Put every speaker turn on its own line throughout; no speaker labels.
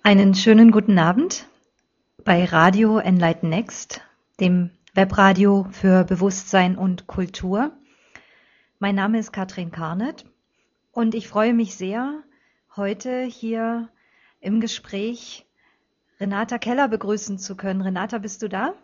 Einen schönen guten Abend bei Radio Enlighten Next, dem Webradio für Bewusstsein und Kultur. Mein Name ist Katrin Karnet und ich freue mich sehr, heute hier im Gespräch Renata Keller begrüßen zu können. Renata, bist du da?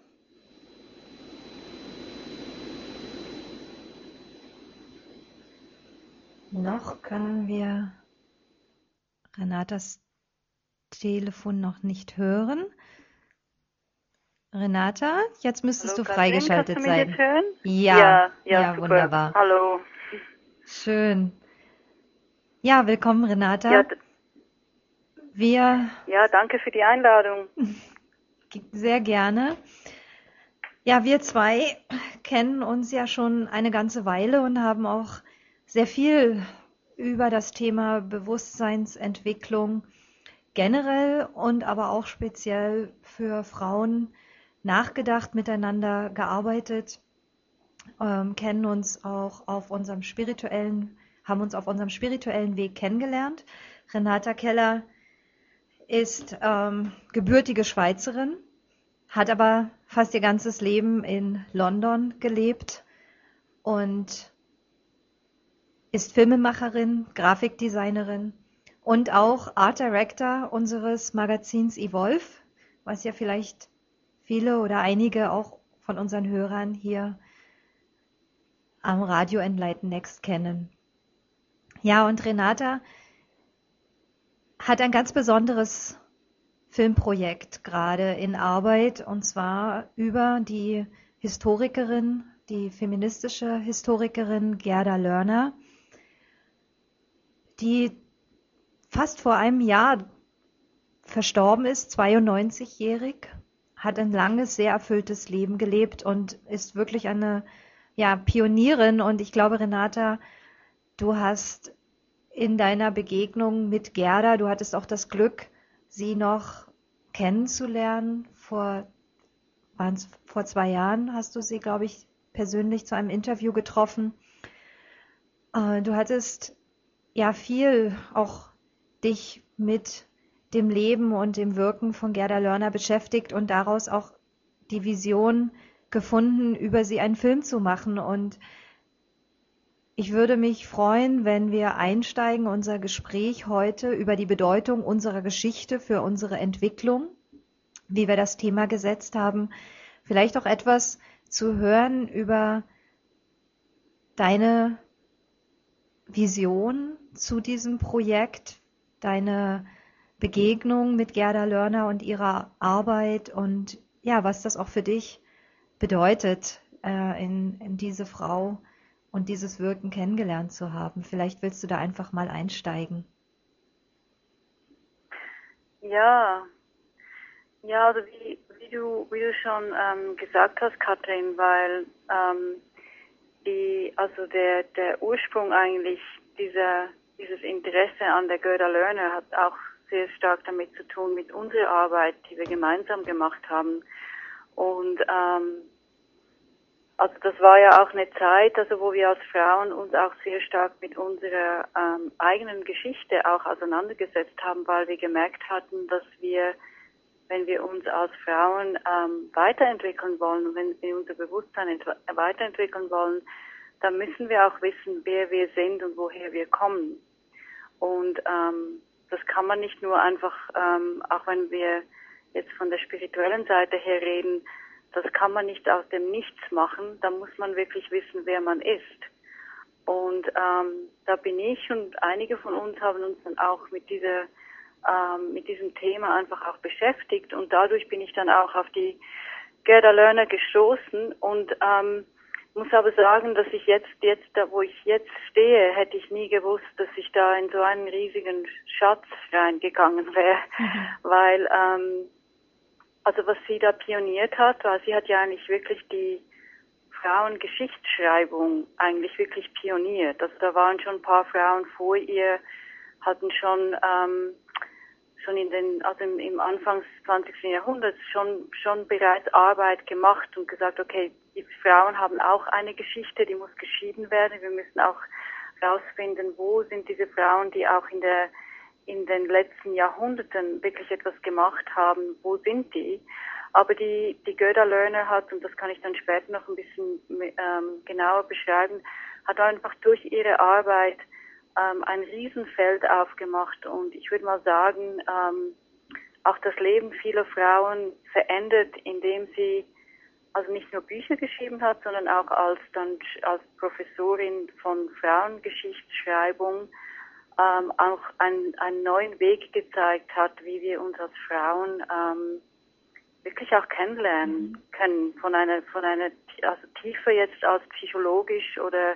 Noch können wir Renatas Telefon noch nicht hören. Renata, jetzt müsstest
Hallo
du
Katrin,
freigeschaltet
kannst du mich
sein.
jetzt hören?
Ja,
Ja, super.
wunderbar.
Hallo.
Schön. Ja, willkommen, Renata.
Danke für die Einladung.
Sehr gerne. Ja, wir zwei kennen uns ja schon eine ganze Weile und haben auch sehr viel über das Thema Bewusstseinsentwicklung generell und aber auch speziell für Frauen nachgedacht, miteinander gearbeitet, kennen uns auch haben uns auf unserem spirituellen Weg kennengelernt. Renata Keller ist gebürtige Schweizerin, hat aber fast ihr ganzes Leben in London gelebt und ist Filmemacherin, Grafikdesignerin und auch Art Director unseres Magazins Evolve, was ja vielleicht viele oder einige auch von unseren Hörern hier am Radio Enlighten Next kennen. Ja, und Renata hat ein ganz besonderes Filmprojekt gerade in Arbeit, und zwar über die Historikerin, die feministische Historikerin Gerda Lerner, die fast vor einem Jahr verstorben ist, 92-jährig, hat ein langes, sehr erfülltes Leben gelebt und ist wirklich eine Pionierin. Und ich glaube, Renata, du hast in deiner Begegnung mit Gerda, du hattest auch das Glück, sie noch kennenzulernen. Vor 2 Jahren hast du sie, glaube ich, persönlich zu einem Interview getroffen. Du hattest ja viel auch dich mit dem Leben und dem Wirken von Gerda Lerner beschäftigt und daraus auch die Vision gefunden, über sie einen Film zu machen. Und ich würde mich freuen, wenn wir einsteigen, unser Gespräch heute über die Bedeutung unserer Geschichte für unsere Entwicklung, wie wir das Thema gesetzt haben, vielleicht auch etwas zu hören über deine Vision zu diesem Projekt, deine Begegnung mit Gerda Lerner und ihrer Arbeit und ja, was das auch für dich bedeutet, in diese Frau und dieses Wirken kennengelernt zu haben. Vielleicht willst du da einfach mal einsteigen.
Ja, also wie du schon gesagt hast, Katrin, weil der Ursprung eigentlich dieses Interesse an der Gerda Lerner hat auch sehr stark damit zu tun mit unserer Arbeit, die wir gemeinsam gemacht haben. Und also das war ja auch eine Zeit, also wo wir als Frauen uns auch sehr stark mit unserer eigenen Geschichte auch auseinandergesetzt haben, weil wir gemerkt hatten, dass wir, wenn wir uns als Frauen weiterentwickeln wollen und wenn wir unser Bewusstsein weiterentwickeln wollen, dann müssen wir auch wissen, wer wir sind und woher wir kommen. Und das kann man nicht nur einfach, auch wenn wir jetzt von der spirituellen Seite her reden, das kann man nicht aus dem Nichts machen, da muss man wirklich wissen, wer man ist. Und da bin ich und einige von uns haben uns dann auch mit diesem Thema einfach auch beschäftigt und dadurch bin ich dann auch auf die Gerda Lerner gestoßen und muss aber sagen, dass ich jetzt da, wo ich jetzt stehe, hätte ich nie gewusst, dass ich da in so einen riesigen Schatz reingegangen wäre, weil also was sie da pioniert hat, war, sie hat ja eigentlich wirklich die Frauengeschichtsschreibung eigentlich wirklich pioniert. Also da waren schon ein paar Frauen vor ihr, hatten schon im Anfang des 20. Jahrhunderts schon bereits Arbeit gemacht und gesagt, okay, die Frauen haben auch eine Geschichte, die muss geschrieben werden. Wir müssen auch rausfinden, wo sind diese Frauen, die auch in in den letzten Jahrhunderten wirklich etwas gemacht haben, wo sind die? Aber die Gerda Lerner hat, und das kann ich dann später noch ein bisschen genauer beschreiben, hat einfach durch ihre Arbeit ein Riesenfeld aufgemacht. Und ich würde mal sagen, auch das Leben vieler Frauen verändert, indem sie also nicht nur Bücher geschrieben hat, sondern auch als Professorin von Frauengeschichtsschreibung auch einen neuen Weg gezeigt hat, wie wir uns als Frauen wirklich auch kennenlernen können, von einer also tiefer jetzt als psychologisch oder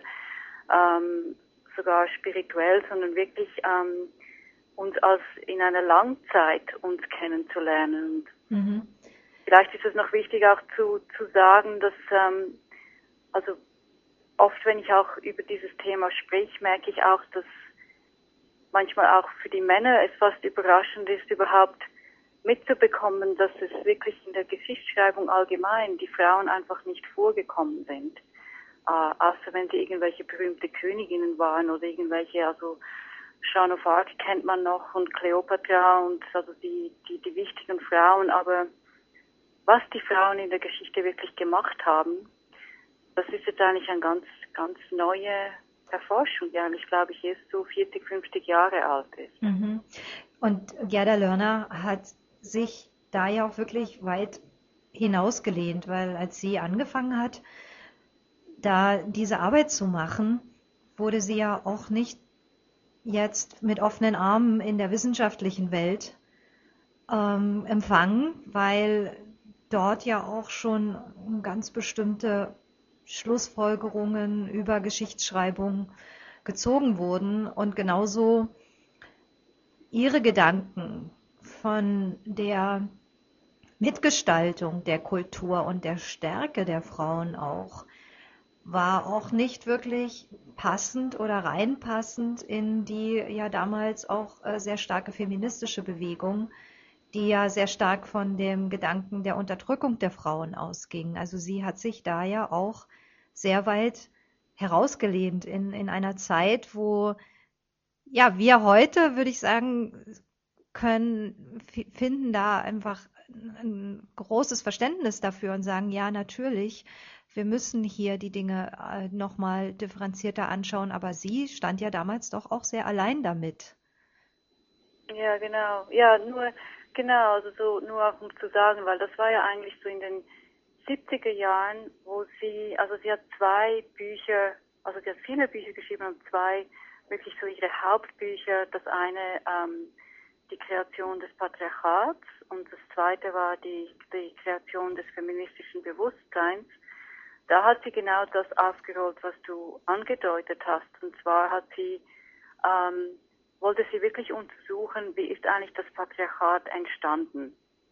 sogar spirituell, sondern wirklich uns als in einer Langzeit uns kennenzulernen. Und vielleicht ist es noch wichtig auch zu sagen, dass also oft, wenn ich auch über dieses Thema spreche, merke ich auch, dass manchmal auch für die Männer es fast überraschend ist, überhaupt mitzubekommen, dass es wirklich in der Geschichtsschreibung allgemein die Frauen einfach nicht vorgekommen sind. Außer wenn sie irgendwelche berühmte Königinnen waren oder irgendwelche, also Joan of Arc kennt man noch und Kleopatra und also die wichtigen Frauen, aber was die Frauen in der Geschichte wirklich gemacht haben, das ist jetzt eigentlich eine ganz neue Erforschung, die eigentlich, glaube ich, erst so 40, 50 Jahre alt ist.
Und Gerda Lerner hat sich da ja auch wirklich weit hinausgelehnt, weil als sie angefangen hat, da diese Arbeit zu machen, wurde sie ja auch nicht jetzt mit offenen Armen in der wissenschaftlichen Welt empfangen, weil dort ja auch schon ganz bestimmte Schlussfolgerungen über Geschichtsschreibung gezogen wurden und genauso ihre Gedanken von der Mitgestaltung der Kultur und der Stärke der Frauen war auch nicht wirklich passend oder reinpassend in die ja damals auch sehr starke feministische Bewegung, die ja sehr stark von dem Gedanken der Unterdrückung der Frauen ausging. Also sie hat sich da ja auch sehr weit herausgelehnt in einer Zeit, wo ja wir heute, würde ich sagen, finden da einfach ein großes Verständnis dafür und sagen, ja, natürlich, wir müssen hier die Dinge nochmal differenzierter anschauen, aber sie stand ja damals doch auch sehr allein damit.
Ja, genau. Ja, genau, also so, nur auch um zu sagen, weil das war ja eigentlich so in den 70er Jahren, wo sie hat zwei Bücher, also sie hat viele Bücher geschrieben und zwei wirklich so ihre Hauptbücher. Das eine, die Kreation des Patriarchats und das zweite war die Kreation des feministischen Bewusstseins. Da hat sie genau das aufgerollt, was du angedeutet hast. Und zwar wollte sie wirklich untersuchen, wie ist eigentlich das Patriarchat entstanden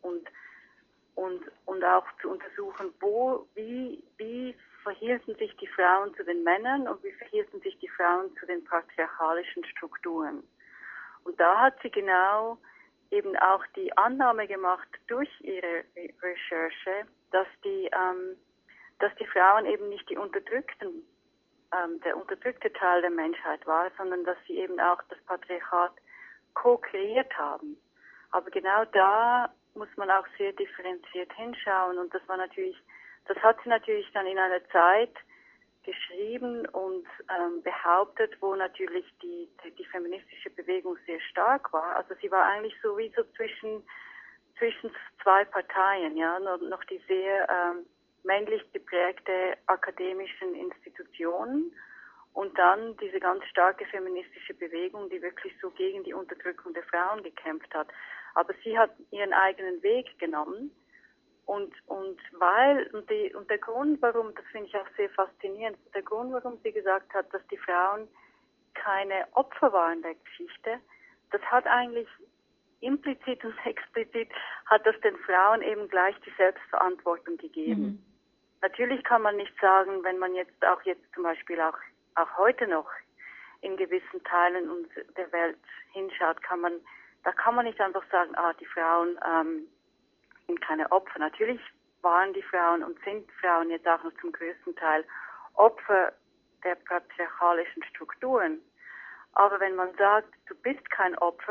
und auch zu untersuchen, wie verhielten sich die Frauen zu den Männern und wie verhielten sich die Frauen zu den patriarchalischen Strukturen. Und da hat sie genau eben auch die Annahme gemacht durch ihre Recherche, dass die Frauen eben nicht der unterdrückte Teil der Menschheit war, sondern dass sie eben auch das Patriarchat co-kreiert haben. Aber genau da muss man auch sehr differenziert hinschauen und das hat sie natürlich dann in einer Zeit geschrieben und behauptet, wo natürlich die feministische Bewegung sehr stark war. Also sie war eigentlich so wie so zwischen zwei Parteien, ja, noch die sehr männlich geprägte akademischen Institutionen und dann diese ganz starke feministische Bewegung, die wirklich so gegen die Unterdrückung der Frauen gekämpft hat. Aber sie hat ihren eigenen Weg genommen und der Grund, warum, das finde ich auch sehr faszinierend, der Grund, warum sie gesagt hat, dass die Frauen keine Opfer waren der Geschichte, das hat eigentlich implizit und explizit hat das den Frauen eben gleich die Selbstverantwortung gegeben. Natürlich kann man nicht sagen, wenn man jetzt zum Beispiel auch heute noch in gewissen Teilen der Welt hinschaut, kann man nicht einfach sagen, die Frauen sind keine Opfer. Natürlich waren die Frauen und sind Frauen jetzt auch noch zum größten Teil Opfer der patriarchalischen Strukturen. Aber wenn man sagt, du bist kein Opfer,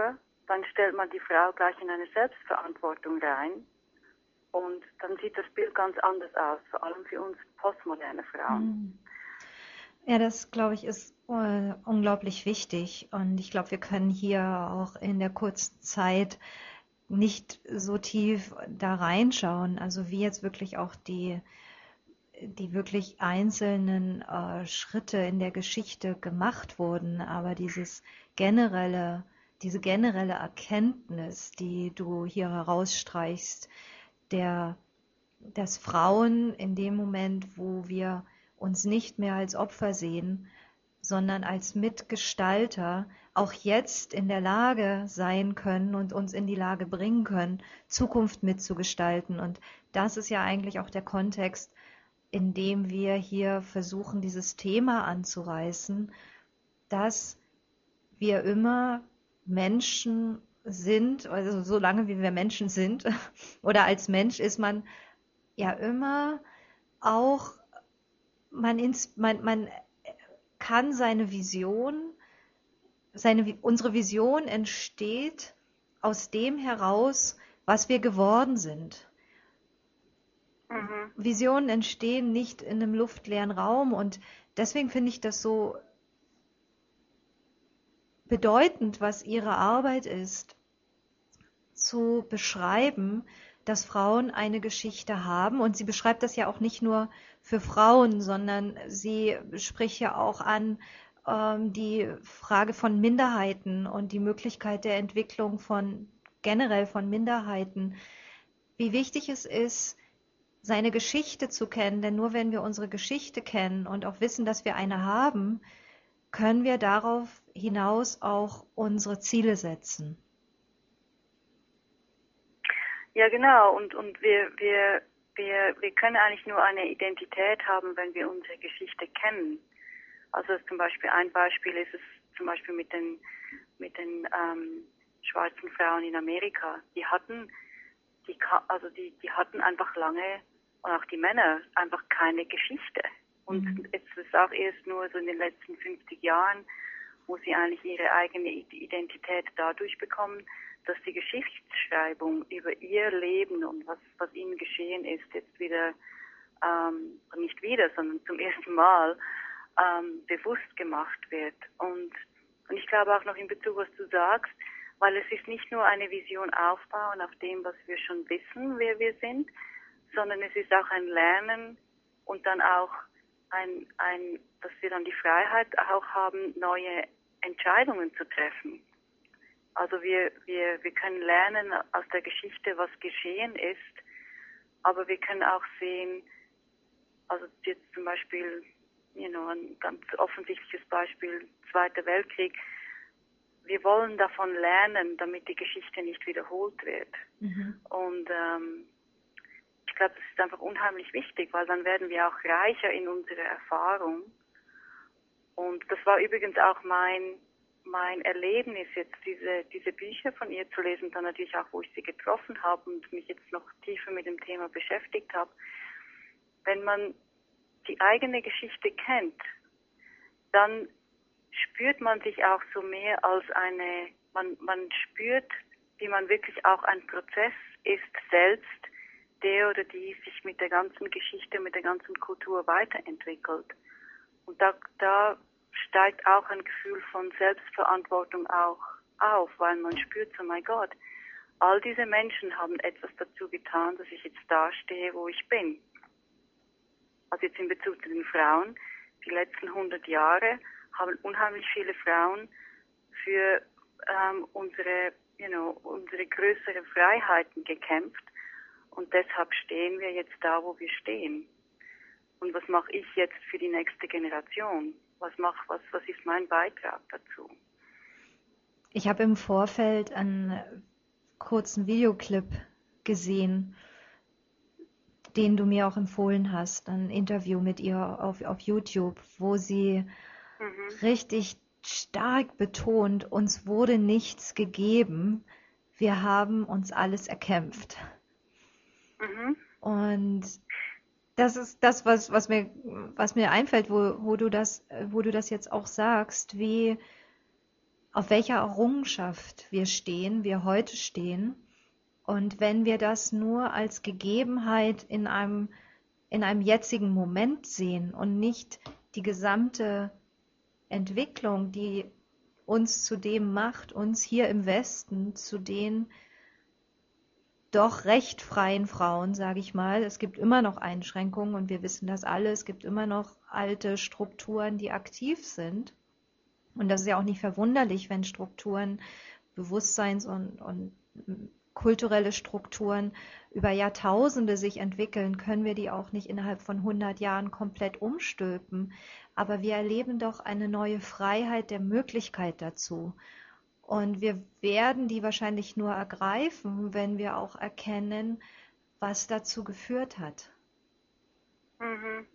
dann stellt man die Frau gleich in eine Selbstverantwortung rein und dann sieht das Bild ganz anders aus, vor allem für uns postmoderne Frauen.
Ja, das glaube ich ist unglaublich wichtig und ich glaube, wir können hier auch in der kurzen Zeit nicht so tief da reinschauen, also wie jetzt wirklich auch die wirklich einzelnen Schritte in der Geschichte gemacht wurden, aber diese generelle Erkenntnis, die du hier herausstreichst, der, dass Frauen in dem Moment, wo wir uns nicht mehr als Opfer sehen, sondern als Mitgestalter auch jetzt in der Lage sein können und uns in die Lage bringen können, Zukunft mitzugestalten. Und das ist ja eigentlich auch der Kontext, in dem wir hier versuchen, dieses Thema anzureißen, dass wir immer Menschen sind, also solange wie wir Menschen sind, oder als Mensch ist man ja immer auch, man kann unsere Vision entsteht aus dem heraus, was wir geworden sind. Visionen entstehen nicht in einem luftleeren Raum und deswegen finde ich das so bedeutend, was ihre Arbeit ist, zu beschreiben, dass Frauen eine Geschichte haben und sie beschreibt das ja auch nicht nur für Frauen, sondern sie spricht ja auch an die Frage von Minderheiten und die Möglichkeit der Entwicklung generell von Minderheiten, wie wichtig es ist, seine Geschichte zu kennen, denn nur wenn wir unsere Geschichte kennen und auch wissen, dass wir eine haben, können wir darauf hinaus auch unsere Ziele setzen.
Ja, genau. Und wir können eigentlich nur eine Identität haben, wenn wir unsere Geschichte kennen. Also zum Beispiel ein Beispiel ist es zum Beispiel mit den schwarzen Frauen in Amerika. Die hatten einfach lange, und auch die Männer, einfach keine Geschichte. Und es ist auch erst nur so in den letzten 50 Jahren, wo sie eigentlich ihre eigene Identität dadurch bekommen, dass die Geschichtsschreibung über ihr Leben und was ihnen geschehen ist, jetzt wieder, nicht wieder, sondern zum ersten Mal bewusst gemacht wird. Und ich glaube auch noch in Bezug, was du sagst, weil es ist nicht nur eine Vision aufbauen auf dem, was wir schon wissen, wer wir sind, sondern es ist auch ein Lernen und dann auch dass wir dann die Freiheit auch haben, neue Entscheidungen zu treffen. Also wir können lernen aus der Geschichte, was geschehen ist, aber wir können auch sehen, also jetzt zum Beispiel, ein ganz offensichtliches Beispiel, Zweiter Weltkrieg, wir wollen davon lernen, damit die Geschichte nicht wiederholt wird. Und ich glaube, das ist einfach unheimlich wichtig, weil dann werden wir auch reicher in unserer Erfahrung. Und das war übrigens auch mein Erlebnis, jetzt diese Bücher von ihr zu lesen, dann natürlich auch, wo ich sie getroffen habe und mich jetzt noch tiefer mit dem Thema beschäftigt habe. Wenn man die eigene Geschichte kennt, dann spürt man sich auch so mehr als man spürt, wie man wirklich auch ein Prozess ist selbst, der oder die sich mit der ganzen Geschichte, mit der ganzen Kultur weiterentwickelt. Und da steigt auch ein Gefühl von Selbstverantwortung auch auf, weil man spürt, so mein Gott, all diese Menschen haben etwas dazu getan, dass ich jetzt da stehe, wo ich bin. Also jetzt in Bezug zu den Frauen, die letzten 100 Jahre haben unheimlich viele Frauen für unsere größeren Freiheiten gekämpft und deshalb stehen wir jetzt da, wo wir stehen. Und was mache ich jetzt für die nächste Generation? Was ist mein Beitrag dazu?
Ich habe im Vorfeld einen kurzen Videoclip gesehen, den du mir auch empfohlen hast, ein Interview mit ihr auf YouTube, wo sie richtig stark betont, uns wurde nichts gegeben, wir haben uns alles erkämpft. Und das ist das, was mir einfällt, wo du das jetzt auch sagst, wie auf welcher Errungenschaft wir heute stehen. Und wenn wir das nur als Gegebenheit in einem jetzigen Moment sehen und nicht die gesamte Entwicklung, die uns zu dem macht, uns hier im Westen zu den doch recht freien Frauen, sage ich mal. Es gibt immer noch Einschränkungen und wir wissen das alle. Es gibt immer noch alte Strukturen, die aktiv sind. Und das ist ja auch nicht verwunderlich, wenn Strukturen, Bewusstseins- und kulturelle Strukturen über Jahrtausende sich entwickeln, können wir die auch nicht innerhalb von 100 Jahren komplett umstülpen. Aber wir erleben doch eine neue Freiheit der Möglichkeit dazu. Und wir werden die wahrscheinlich nur ergreifen, wenn wir auch erkennen, was dazu geführt hat.
Mhm.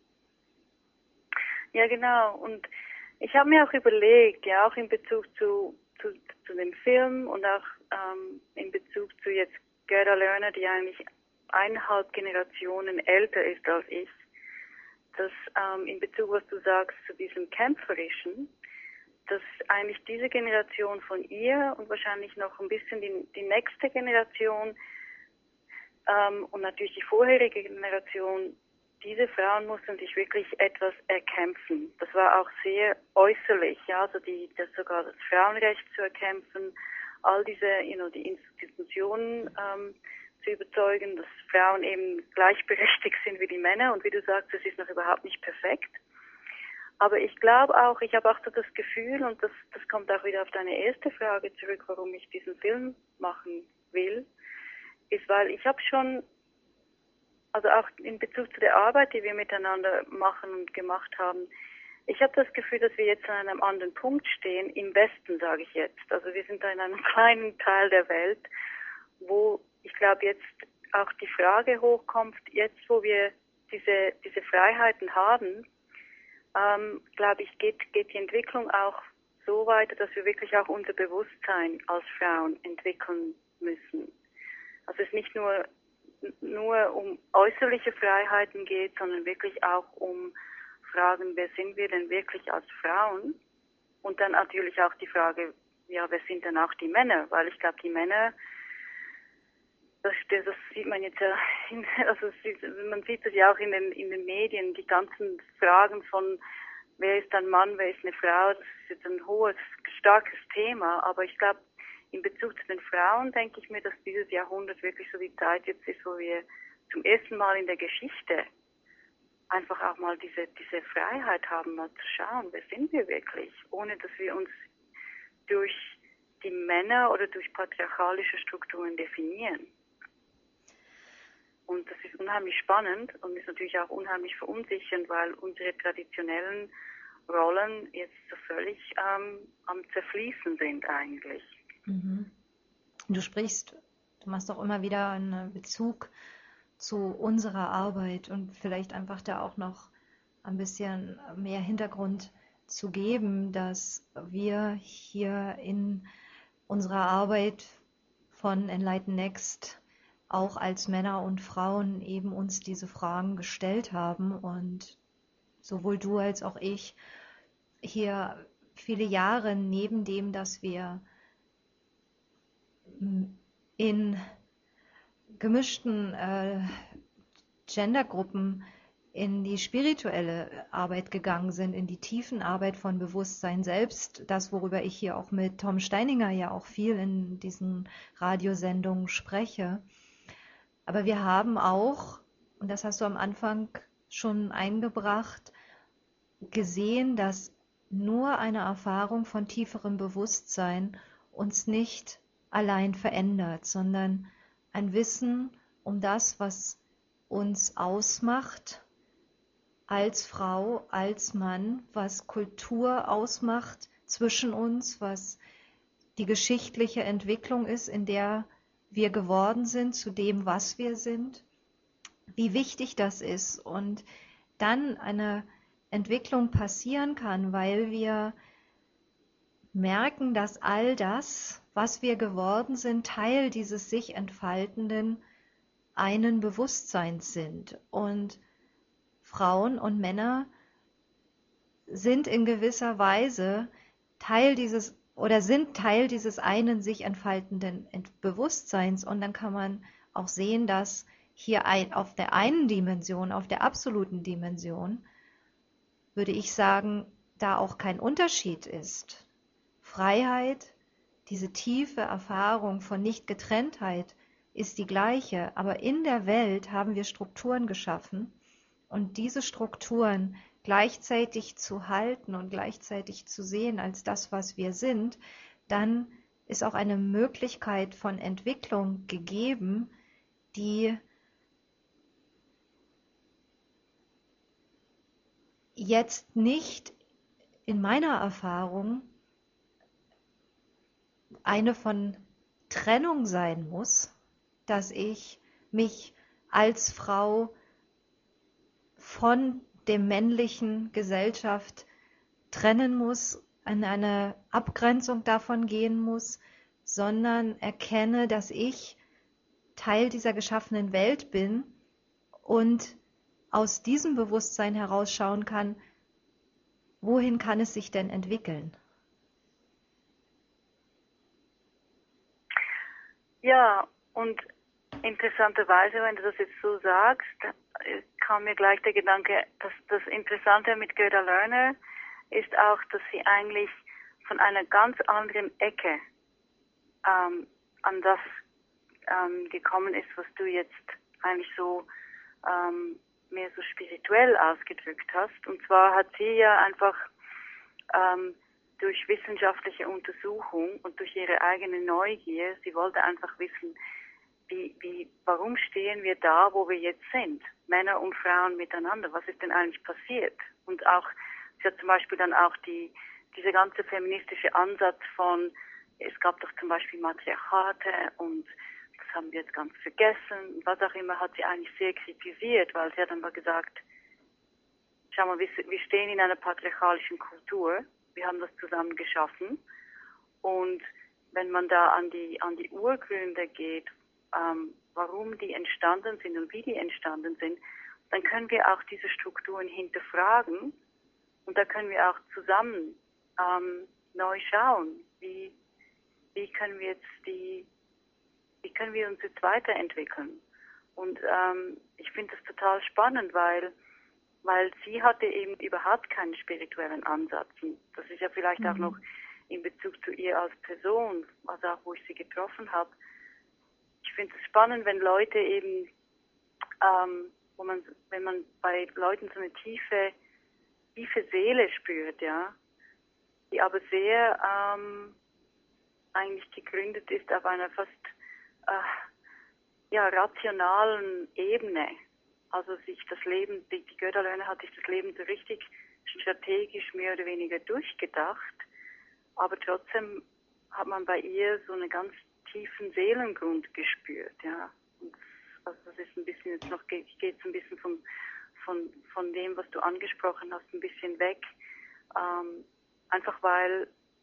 Ja, genau. Und ich habe mir auch überlegt, ja, auch in Bezug zu dem Film und auch in Bezug zu jetzt Gerda Lerner, die eigentlich 1,5 Generationen älter ist als ich, dass in Bezug, was du sagst, zu diesem Kämpferischen, dass eigentlich diese Generation von ihr und wahrscheinlich noch ein bisschen die nächste Generation und natürlich die vorherige Generation, diese Frauen mussten sich wirklich etwas erkämpfen. Das war auch sehr äußerlich, ja, also sogar das Frauenrecht zu erkämpfen, all diese, die Institutionen zu überzeugen, dass Frauen eben gleichberechtigt sind wie die Männer. Und wie du sagst, das ist noch überhaupt nicht perfekt. Aber ich glaube auch, ich habe auch so das Gefühl, und das kommt auch wieder auf deine erste Frage zurück, warum ich diesen Film machen will, ist, weil ich habe schon, also auch in Bezug zu der Arbeit, die wir miteinander machen und gemacht haben, ich habe das Gefühl, dass wir jetzt an einem anderen Punkt stehen, im Westen, sage ich jetzt. Also wir sind da in einem kleinen Teil der Welt, wo ich glaube jetzt auch die Frage hochkommt, jetzt wo wir diese Freiheiten haben, glaube ich, geht die Entwicklung auch so weiter, dass wir wirklich auch unser Bewusstsein als Frauen entwickeln müssen. Also es nicht nur um äußerliche Freiheiten geht, sondern wirklich auch um Fragen, wer sind wir denn wirklich als Frauen? Und dann natürlich auch die Frage, ja, wer sind denn auch die Männer? Weil ich glaube, die Männer, das sieht man jetzt ja, man sieht das ja auch in den Medien, die ganzen Fragen von, wer ist ein Mann, wer ist eine Frau, das ist jetzt ein hohes, starkes Thema, aber ich glaube, in Bezug zu den Frauen denke ich mir, dass dieses Jahrhundert wirklich so die Zeit jetzt ist, wo wir zum ersten Mal in der Geschichte einfach auch mal diese Freiheit haben, mal zu schauen, wer sind wir wirklich, ohne dass wir uns durch die Männer oder durch patriarchalische Strukturen definieren. Und das ist unheimlich spannend und ist natürlich auch unheimlich verunsichernd, weil unsere traditionellen Rollen jetzt so völlig am Zerfließen sind eigentlich.
Mhm. Du machst auch immer wieder einen Bezug zu unserer Arbeit und vielleicht einfach da auch noch ein bisschen mehr Hintergrund zu geben, dass wir hier in unserer Arbeit von Enlighten Next auch als Männer und Frauen eben uns diese Fragen gestellt haben und sowohl du als auch ich hier viele Jahre neben dem, dass wir in gemischten Gendergruppen in die spirituelle Arbeit gegangen sind, in die Tiefenarbeit von Bewusstsein selbst, das, worüber ich hier auch mit Tom Steininger ja auch viel in diesen Radiosendungen spreche. Aber wir haben auch, und das hast du am Anfang schon eingebracht, gesehen, dass nur eine Erfahrung von tieferem Bewusstsein uns nicht allein verändert, sondern ein Wissen um das, was uns ausmacht als Frau, als Mann, was Kultur ausmacht zwischen uns, was die geschichtliche Entwicklung ist, in der wir geworden sind, zu dem, was wir sind, wie wichtig das ist und dann eine Entwicklung passieren kann, weil wir merken, dass all das, was wir geworden sind, Teil dieses sich entfaltenden einen Bewusstseins sind. Und Frauen und Männer sind in gewisser Weise Teil dieses oder sind Teil dieses einen sich entfaltenden Bewusstseins. Und dann kann man auch sehen, dass hier auf der einen Dimension, auf der absoluten Dimension, würde ich sagen, da auch kein Unterschied ist. Freiheit, diese tiefe Erfahrung von Nichtgetrenntheit ist die gleiche, aber in der Welt haben wir Strukturen geschaffen und diese Strukturen gleichzeitig zu halten und gleichzeitig zu sehen als das, was wir sind, dann ist auch eine Möglichkeit von Entwicklung gegeben, die jetzt nicht in meiner Erfahrung eine von Trennung sein muss, dass ich mich als Frau von der männlichen Gesellschaft trennen muss, an eine Abgrenzung davon gehen muss, sondern erkenne, dass ich Teil dieser geschaffenen Welt bin und aus diesem Bewusstsein herausschauen kann, wohin kann es sich denn entwickeln?
Ja, und interessanterweise, wenn du das jetzt so sagst, kam mir gleich der Gedanke, dass das Interessante mit Gerda Lerner ist auch, dass sie eigentlich von einer ganz anderen Ecke an das gekommen ist, was du jetzt eigentlich so mehr so spirituell ausgedrückt hast. Und zwar hat sie ja einfach durch wissenschaftliche Untersuchung und durch ihre eigene Neugier, sie wollte einfach wissen, warum stehen wir da, wo wir jetzt sind, Männer und Frauen miteinander, was ist denn eigentlich passiert? Und auch, sie hat zum Beispiel dann auch dieser ganze feministische Ansatz von, es gab doch zum Beispiel Matriarchate und das haben wir jetzt ganz vergessen, was auch immer, hat sie eigentlich sehr kritisiert, weil sie hat dann mal gesagt, schau mal, wir stehen in einer patriarchalischen Kultur, wir haben das zusammen geschaffen und wenn man da an die Urgründe geht, warum die entstanden sind und wie die entstanden sind, dann können wir auch diese Strukturen hinterfragen und da können wir auch zusammen neu schauen, wie können wir uns jetzt weiterentwickeln. Und ich finde das total spannend, weil sie hatte eben überhaupt keinen spirituellen Ansatz. Und das ist ja vielleicht auch noch in Bezug zu ihr als Person, also auch wo ich sie getroffen habe. Ich finde es spannend, wenn Leute eben, wenn man bei Leuten so eine tiefe Seele spürt, ja, die aber sehr eigentlich gegründet ist auf einer fast rationalen Ebene. Also sich das Leben, die Gerda Lerner hat sich das Leben so richtig strategisch mehr oder weniger durchgedacht, aber trotzdem hat man bei ihr so einen ganz tiefen Seelengrund gespürt, ja. Und also das ist ein bisschen jetzt noch, geht ein bisschen von dem, was du angesprochen hast, ein bisschen weg, einfach weil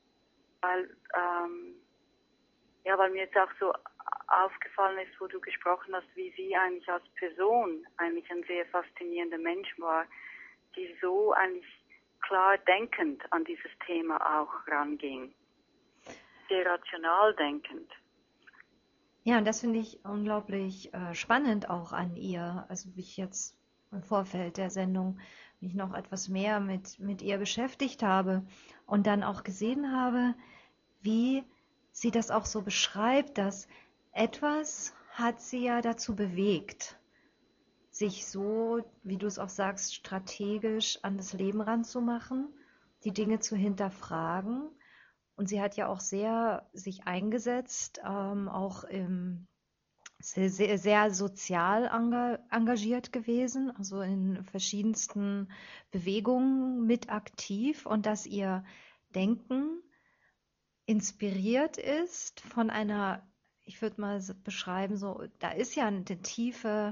mir jetzt auch so aufgefallen ist, wo du gesprochen hast, wie sie eigentlich als Person eigentlich ein sehr faszinierender Mensch war, die so eigentlich klar denkend an dieses Thema auch ranging. Sehr rational denkend.
Ja, und das finde ich unglaublich spannend auch an ihr. Also wie ich jetzt im Vorfeld der Sendung mich noch etwas mehr mit ihr beschäftigt habe und dann auch gesehen habe, wie sie das auch so beschreibt, dass etwas hat sie ja dazu bewegt, sich so, wie du es auch sagst, strategisch an das Leben ranzumachen, die Dinge zu hinterfragen. Und sie hat ja auch sehr sich eingesetzt, auch sehr, sehr sozial engagiert gewesen, also in verschiedensten Bewegungen mit aktiv und dass ihr Denken inspiriert ist von einer, ich würde mal beschreiben, so, da ist ja eine tiefe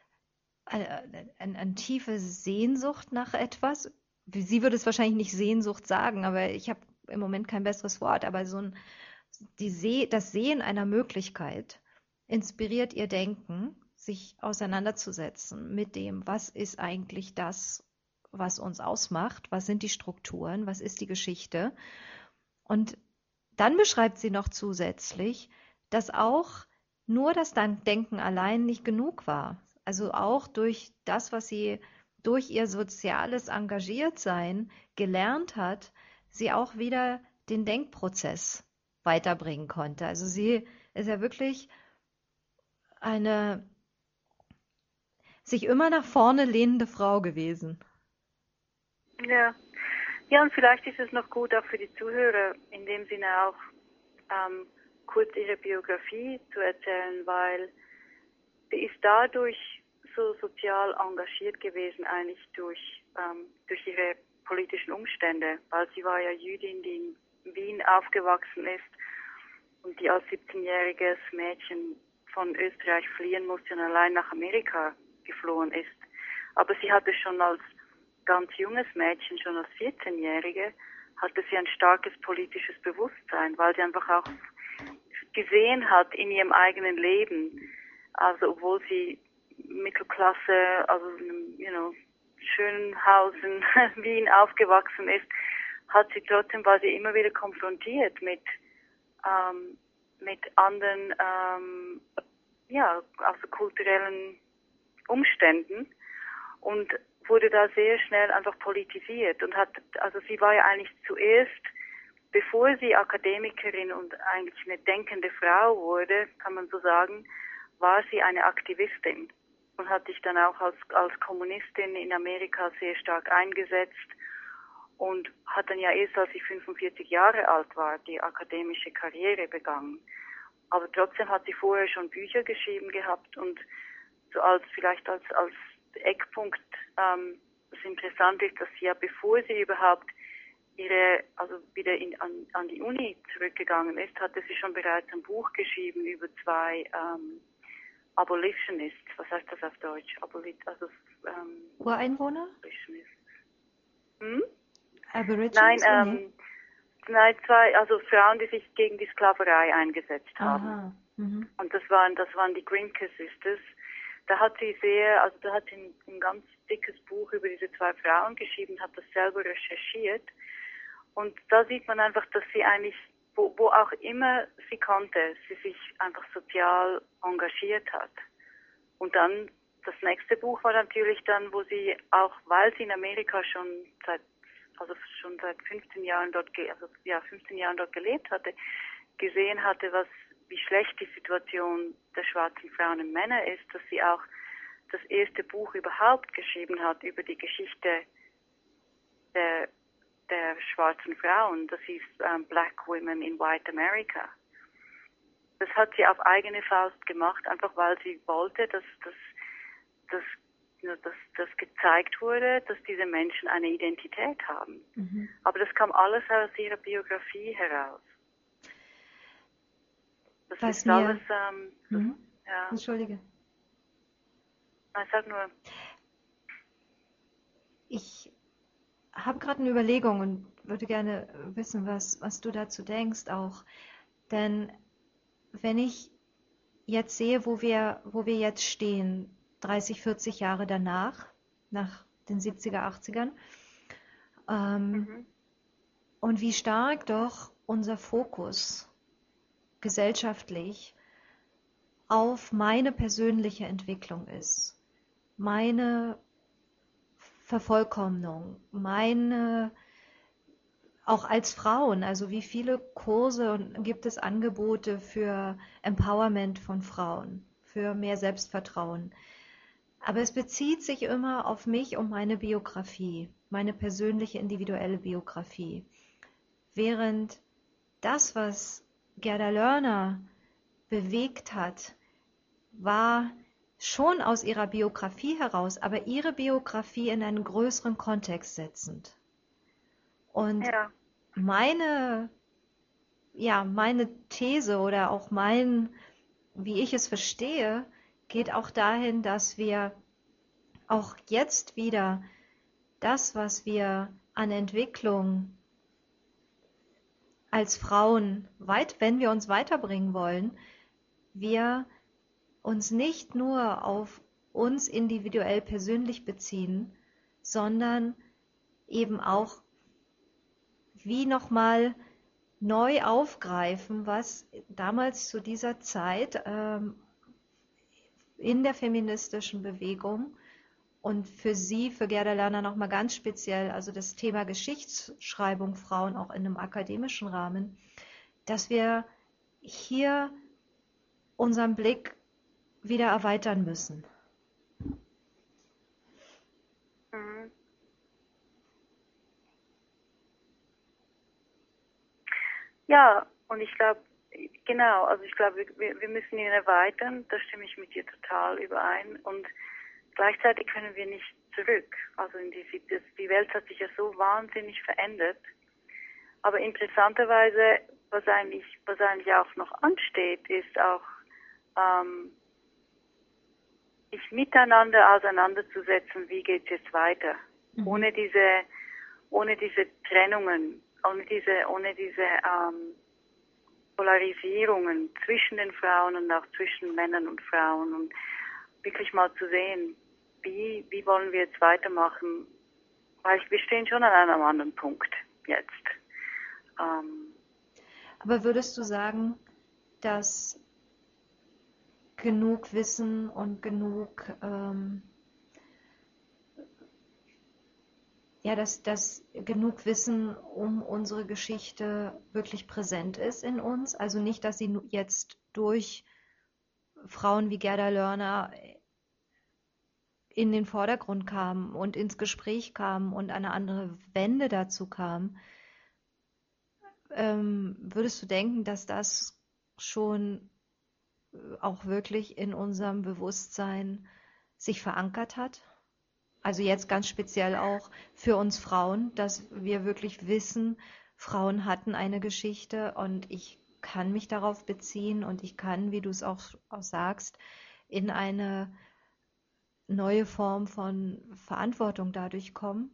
Sehnsucht nach etwas. Sie würde es wahrscheinlich nicht Sehnsucht sagen, aber ich habe im Moment kein besseres Wort, aber das Sehen einer Möglichkeit inspiriert ihr Denken, sich auseinanderzusetzen mit dem, was ist eigentlich das, was uns ausmacht, was sind die Strukturen, was ist die Geschichte. Und Dann beschreibt sie noch zusätzlich, dass auch nur das Denken allein nicht genug war. Also auch durch das, was sie durch ihr soziales Engagiertsein gelernt hat, sie auch wieder den Denkprozess weiterbringen konnte. Also sie ist ja wirklich eine sich immer nach vorne lehnende Frau gewesen.
Ja. Ja, und vielleicht ist es noch gut auch für die Zuhörer, in dem Sinne auch kurz ihre Biografie zu erzählen, weil sie ist dadurch so sozial engagiert gewesen, eigentlich durch ihre politischen Umstände, weil sie war ja Jüdin, die in Wien aufgewachsen ist und die als 17-jähriges Mädchen von Österreich fliehen musste und allein nach Amerika geflohen ist. Aber sie hatte schon als ganz junges Mädchen, schon als 14-Jährige, hatte sie ein starkes politisches Bewusstsein, weil sie einfach auch gesehen hat in ihrem eigenen Leben, also obwohl sie Mittelklasse, also Schönhausen, Wien aufgewachsen ist, hat sie trotzdem, war sie immer wieder konfrontiert mit anderen, also kulturellen Umständen und wurde da sehr schnell einfach politisiert und also sie war ja eigentlich zuerst, bevor sie Akademikerin und eigentlich eine denkende Frau wurde, kann man so sagen, war sie eine Aktivistin und hat sich dann auch als Kommunistin in Amerika sehr stark eingesetzt und hat dann ja erst, als sie 45 Jahre alt war, die akademische Karriere begangen. Aber trotzdem hat sie vorher schon Bücher geschrieben gehabt und so als Eckpunkt, das interessant ist, dass sie ja, bevor sie überhaupt wieder an die Uni zurückgegangen ist, hatte sie schon bereits ein Buch geschrieben über zwei Abolitionists. Was heißt das auf Deutsch?
Ureinwohner?
Abolitionists. Hm?
Aborigines?
Nein, also Frauen, die sich gegen die Sklaverei eingesetzt haben.
Aha. Mhm.
Und das waren die Grimke Sisters. Da hat sie ein ganz dickes Buch über diese zwei Frauen geschrieben, hat das selber recherchiert. Und da sieht man einfach, dass sie eigentlich, wo auch immer sie konnte, sie sich einfach sozial engagiert hat. Und dann, das nächste Buch war natürlich dann, wo sie auch, weil sie in Amerika schon seit 15 Jahren dort gelebt hatte, gesehen hatte, wie schlecht die Situation der schwarzen Frauen und Männer ist, dass sie auch das erste Buch überhaupt geschrieben hat über die Geschichte der schwarzen Frauen. Das hieß Black Women in White America. Das hat sie auf eigene Faust gemacht, einfach weil sie wollte, dass gezeigt wurde, dass diese Menschen eine Identität haben. Mhm. Aber das kam alles aus ihrer Biografie heraus. Das ist alles,
ja. Entschuldige.
Nein, sag nur.
Ich habe gerade eine Überlegung und würde gerne wissen, was du dazu denkst auch. Denn wenn ich jetzt sehe, wo wir jetzt stehen, 30, 40 Jahre danach, nach den 70er, 80ern, und wie stark doch unser Fokus gesellschaftlich auf meine persönliche Entwicklung ist, meine Vervollkommnung, auch als Frauen, also wie viele Kurse gibt es Angebote für Empowerment von Frauen, für mehr Selbstvertrauen. Aber es bezieht sich immer auf mich und meine Biografie, meine persönliche individuelle Biografie. Während das, was Gerda Lerner bewegt hat, war schon aus ihrer Biografie heraus, aber ihre Biografie in einen größeren Kontext setzend. Und meine These oder auch wie ich es verstehe, geht auch dahin, dass wir auch jetzt wieder das, was wir an Entwicklung als Frauen, wenn wir uns weiterbringen wollen, wir uns nicht nur auf uns individuell persönlich beziehen, sondern eben auch wie nochmal neu aufgreifen, was damals zu dieser Zeit in der feministischen Bewegung und für sie, für Gerda Lerner nochmal ganz speziell, also das Thema Geschichtsschreibung Frauen auch in einem akademischen Rahmen, dass wir hier unseren Blick wieder erweitern müssen.
Mhm. Ja, und ich glaube, genau, also ich glaube, wir müssen ihn erweitern, da stimme ich mit dir total überein und gleichzeitig können wir nicht zurück. Also die Welt hat sich ja so wahnsinnig verändert, aber interessanterweise, was eigentlich auch noch ansteht, ist auch, sich miteinander auseinanderzusetzen, wie geht es jetzt weiter, ohne diese Trennungen, ohne diese Polarisierungen zwischen den Frauen und auch zwischen Männern und Frauen und wirklich mal zu sehen, wie wollen wir jetzt weitermachen, weil wir stehen schon an einem anderen Punkt jetzt.
Aber würdest du sagen, dass genug Wissen und genug, dass genug Wissen um unsere Geschichte wirklich präsent ist in uns? Also nicht, dass sie jetzt durch Frauen wie Gerda Lörner in den Vordergrund kam und ins Gespräch kam und eine andere Wende dazu kam. Würdest du denken, dass das schon auch wirklich in unserem Bewusstsein sich verankert hat? Also jetzt ganz speziell auch für uns Frauen, dass wir wirklich wissen, Frauen hatten eine Geschichte und ich kann mich darauf beziehen und ich kann, wie du es auch sagst, in eine neue Form von Verantwortung dadurch kommen?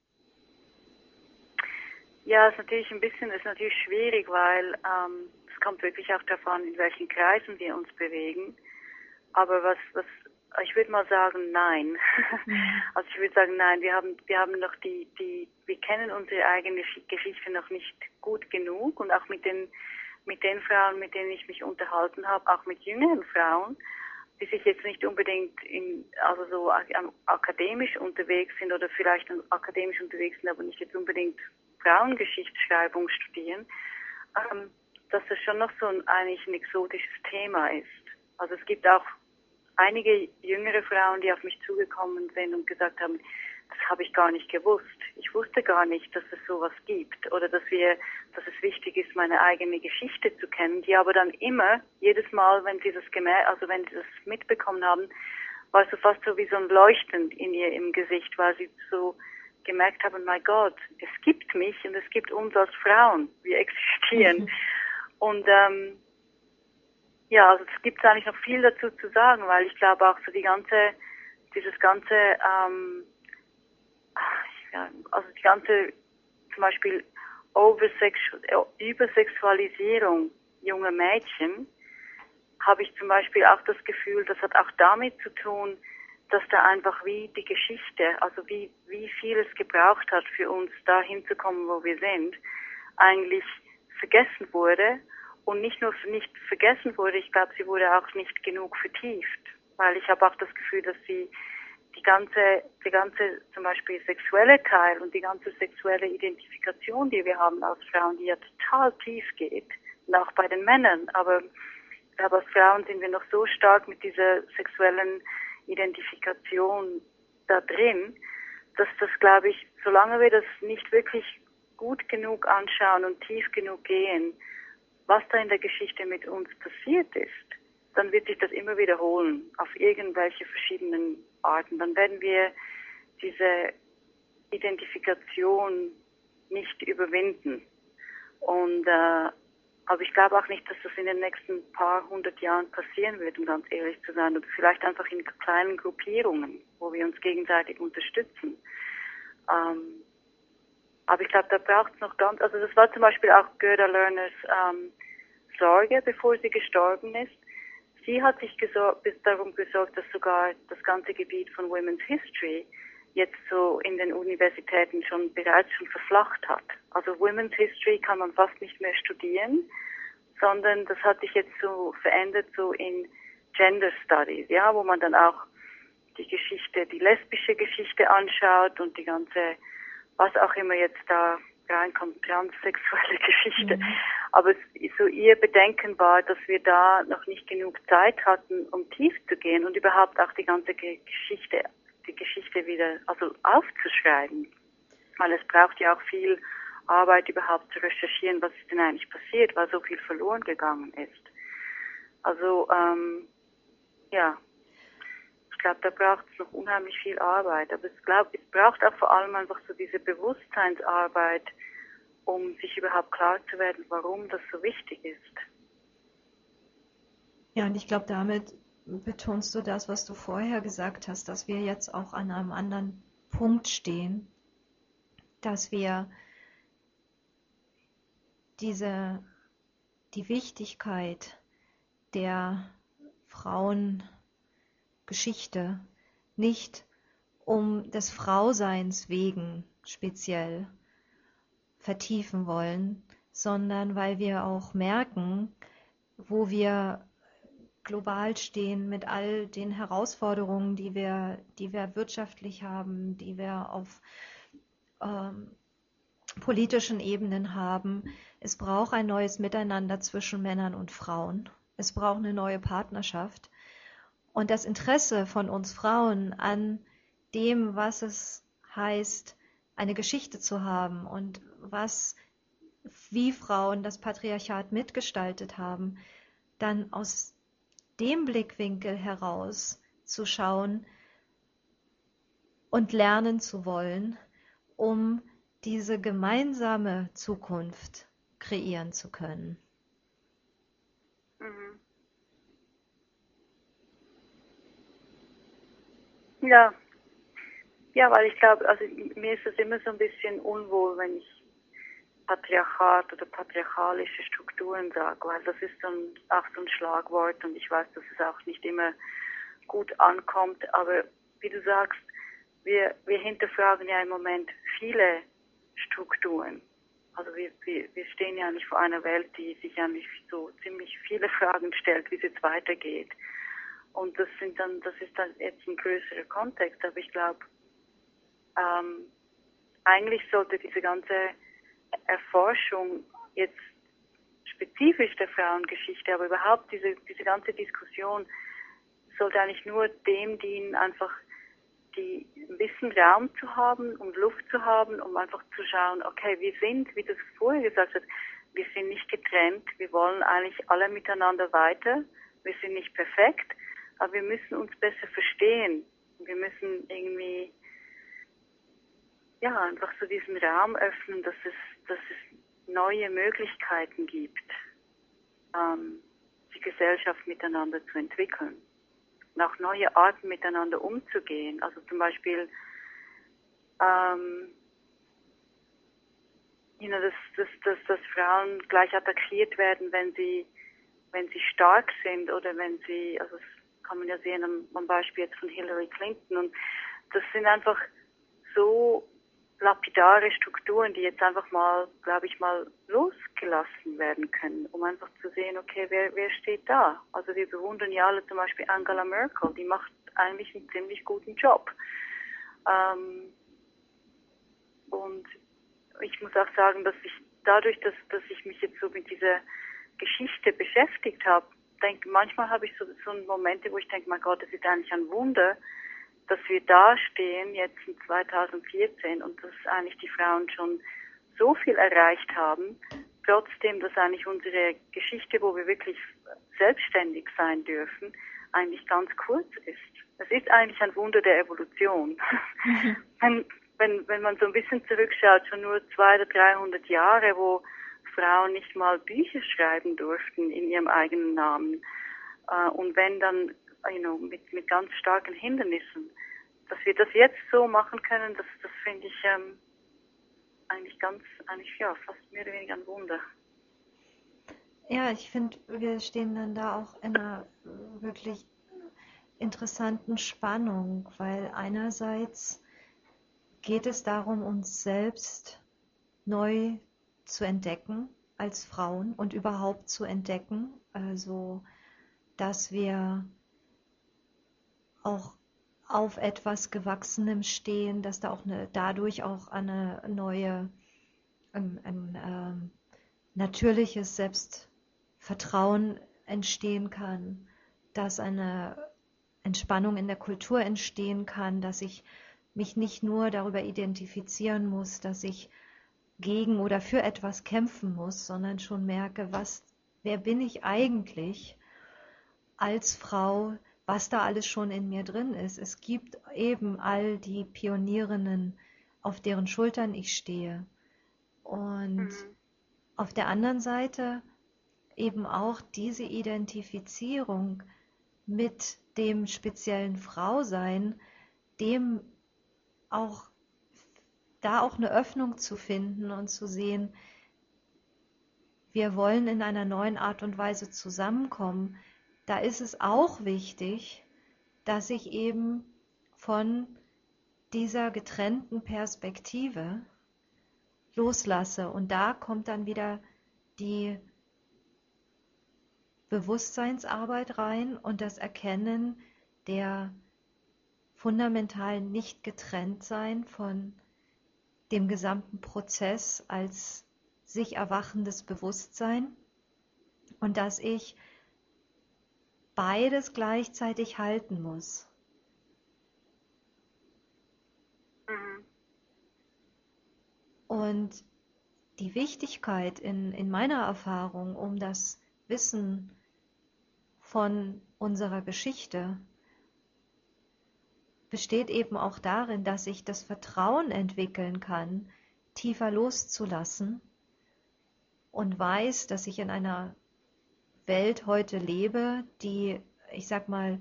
Ja, ist natürlich schwierig, weil es kommt wirklich auch davon, in welchen Kreisen wir uns bewegen. Aber ich würde mal sagen, nein. Also ich würde sagen, nein, wir haben noch wir kennen unsere eigene Geschichte noch nicht gut genug und auch mit den Frauen, mit denen ich mich unterhalten habe, auch mit jüngeren Frauen, die sich jetzt nicht unbedingt akademisch unterwegs sind oder vielleicht akademisch unterwegs sind, aber nicht jetzt unbedingt Frauengeschichtsschreibung studieren, dass das schon noch eigentlich ein exotisches Thema ist. Also es gibt auch einige jüngere Frauen, die auf mich zugekommen sind und gesagt haben, das habe ich gar nicht gewusst. Ich wusste gar nicht, dass es sowas gibt oder dass es wichtig ist, meine eigene Geschichte zu kennen, die aber dann immer, jedes Mal, wenn sie das mitbekommen haben, war es so fast so wie so ein Leuchten in ihr im Gesicht, weil sie so gemerkt haben, mein Gott, es gibt mich und es gibt uns als Frauen, wir existieren. Und also es gibt eigentlich noch viel dazu zu sagen, weil ich glaube auch so die ganze zum Beispiel Übersexualisierung junger Mädchen, habe ich zum Beispiel auch das Gefühl, das hat auch damit zu tun, dass da einfach wie die Geschichte, also wie viel es gebraucht hat für uns da hinzukommen, wo wir sind, eigentlich vergessen wurde. Und nicht nur nicht vergessen wurde, ich glaube, sie wurde auch nicht genug vertieft. Weil ich habe auch das Gefühl, dass die ganze zum Beispiel sexuelle Teil und die ganze sexuelle Identifikation, die wir haben als Frauen, die ja total tief geht, und auch bei den Männern, aber ich glaube, als Frauen sind wir noch so stark mit dieser sexuellen Identifikation da drin, dass das, glaube ich, solange wir das nicht wirklich gut genug anschauen und tief genug gehen, was da in der Geschichte mit uns passiert ist, dann wird sich das immer wiederholen, auf irgendwelche verschiedenen Arten. Dann werden wir diese Identifikation nicht überwinden. Und aber ich glaube auch nicht, dass das in den nächsten paar hundert Jahren passieren wird, um ganz ehrlich zu sein. Oder vielleicht einfach in kleinen Gruppierungen, wo wir uns gegenseitig unterstützen. Aber ich glaube, da braucht es noch also das war zum Beispiel auch Gerda Lerners Sorge, bevor sie gestorben ist. Sie hat sich darum gesorgt, dass sogar das ganze Gebiet von Women's History jetzt so in den Universitäten bereits schon verflacht hat. Also Women's History kann man fast nicht mehr studieren, sondern das hat sich jetzt so verändert so in Gender Studies, ja, wo man dann auch die lesbische Geschichte anschaut und die ganze, was auch immer jetzt da reinkommt, transsexuelle Geschichte. Mhm. Aber es ist so ihr Bedenken war, dass wir da noch nicht genug Zeit hatten, um tief zu gehen und überhaupt auch die ganze Geschichte wieder, also aufzuschreiben. Weil es braucht ja auch viel Arbeit überhaupt zu recherchieren, was ist denn eigentlich passiert, weil so viel verloren gegangen ist. Also, ja. Ich glaube, da braucht es noch unheimlich viel Arbeit. Aber es braucht auch vor allem einfach so diese Bewusstseinsarbeit, um sich überhaupt klar zu werden, warum das so wichtig ist.
Ja, und ich glaube, damit betonst du das, was du vorher gesagt hast, dass wir jetzt auch an einem anderen Punkt stehen, dass wir die Wichtigkeit der Frauengeschichte nicht um des Frauseins wegen speziell vertiefen wollen, sondern weil wir auch merken, wo wir global stehen mit all den Herausforderungen, die wir wirtschaftlich haben, die wir auf politischen Ebenen haben. Es braucht ein neues Miteinander zwischen Männern und Frauen. Es braucht eine neue Partnerschaft. Und das Interesse von uns Frauen an dem, was es heißt, eine Geschichte zu haben und wie Frauen das Patriarchat mitgestaltet haben, dann aus dem Blickwinkel heraus zu schauen und lernen zu wollen, um diese gemeinsame Zukunft kreieren zu können.
Mhm. Ja. Ja, weil ich glaube, also mir ist es immer so ein bisschen unwohl, wenn ich Patriarchat oder patriarchalische Strukturen sage, weil das ist auch so ein Schlagwort und ich weiß, dass es auch nicht immer gut ankommt, aber wie du sagst, wir hinterfragen ja im Moment viele Strukturen. Also wir stehen ja nicht vor einer Welt, die sich ja nicht so ziemlich viele Fragen stellt, wie es jetzt weitergeht. Und das ist dann jetzt ein größerer Kontext, aber ich glaube, eigentlich sollte diese ganze Erforschung jetzt spezifisch der Frauengeschichte, aber überhaupt diese ganze Diskussion sollte eigentlich nur dem dienen, einfach ein bisschen Raum zu haben und Luft zu haben, um einfach zu schauen, okay, wie du es vorher gesagt hast, wir sind nicht getrennt, wir wollen eigentlich alle miteinander weiter, wir sind nicht perfekt, aber wir müssen uns besser verstehen. Wir müssen irgendwie einfach so diesen Raum öffnen, dass es neue Möglichkeiten gibt, die Gesellschaft miteinander zu entwickeln und auch neue Arten miteinander umzugehen. Also zum Beispiel, dass Frauen gleich attackiert werden, wenn sie stark sind oder wenn sie, also das kann man ja sehen am Beispiel jetzt von Hillary Clinton, und das sind einfach so lapidare Strukturen, die jetzt einfach mal, glaube ich, mal losgelassen werden können, um einfach zu sehen, okay, wer steht da? Also wir bewundern ja alle zum Beispiel Angela Merkel, die macht eigentlich einen ziemlich guten Job. Und ich muss auch sagen, dass ich dadurch, dass ich mich jetzt so mit dieser Geschichte beschäftigt habe, manchmal habe ich so Momente, wo ich denke, mein Gott, das ist eigentlich ein Wunder, dass wir da stehen jetzt in 2014 und dass eigentlich die Frauen schon so viel erreicht haben, trotzdem, dass eigentlich unsere Geschichte, wo wir wirklich selbstständig sein dürfen, eigentlich ganz kurz ist. Es ist eigentlich ein Wunder der Evolution. Mhm. Wenn man so ein bisschen zurückschaut, schon nur 200 oder 300 Jahre, wo Frauen nicht mal Bücher schreiben durften in ihrem eigenen Namen. Und wenn dann mit ganz starken Hindernissen, dass wir das jetzt so machen können, das finde ich eigentlich fast mehr oder weniger ein Wunder.
Ja, ich finde, wir stehen dann da auch in einer wirklich interessanten Spannung, weil einerseits geht es darum, uns selbst neu zu entdecken als Frauen und überhaupt zu entdecken, also dass wir auch auf etwas Gewachsenem stehen, dass da auch dadurch auch eine neue, ein natürliches Selbstvertrauen entstehen kann, dass eine Entspannung in der Kultur entstehen kann, dass ich mich nicht nur darüber identifizieren muss, dass ich gegen oder für etwas kämpfen muss, sondern schon merke, wer bin ich eigentlich als Frau, was da alles schon in mir drin ist. Es gibt eben all die Pionierinnen, auf deren Schultern ich stehe. Und auf der anderen Seite eben auch diese Identifizierung mit dem speziellen Frausein, dem auch da auch eine Öffnung zu finden und zu sehen, wir wollen in einer neuen Art und Weise zusammenkommen. Da ist es auch wichtig, dass ich eben von dieser getrennten Perspektive loslasse. Und da kommt dann wieder die Bewusstseinsarbeit rein und das Erkennen der fundamentalen Nicht-Getrenntsein von dem gesamten Prozess als sich erwachendes Bewusstsein und dass ich beides gleichzeitig halten muss. Und die Wichtigkeit in meiner Erfahrung, um das Wissen von unserer Geschichte, besteht eben auch darin, dass ich das Vertrauen entwickeln kann, tiefer loszulassen und weiß, dass ich in einer Welt heute lebe, die, ich sag mal,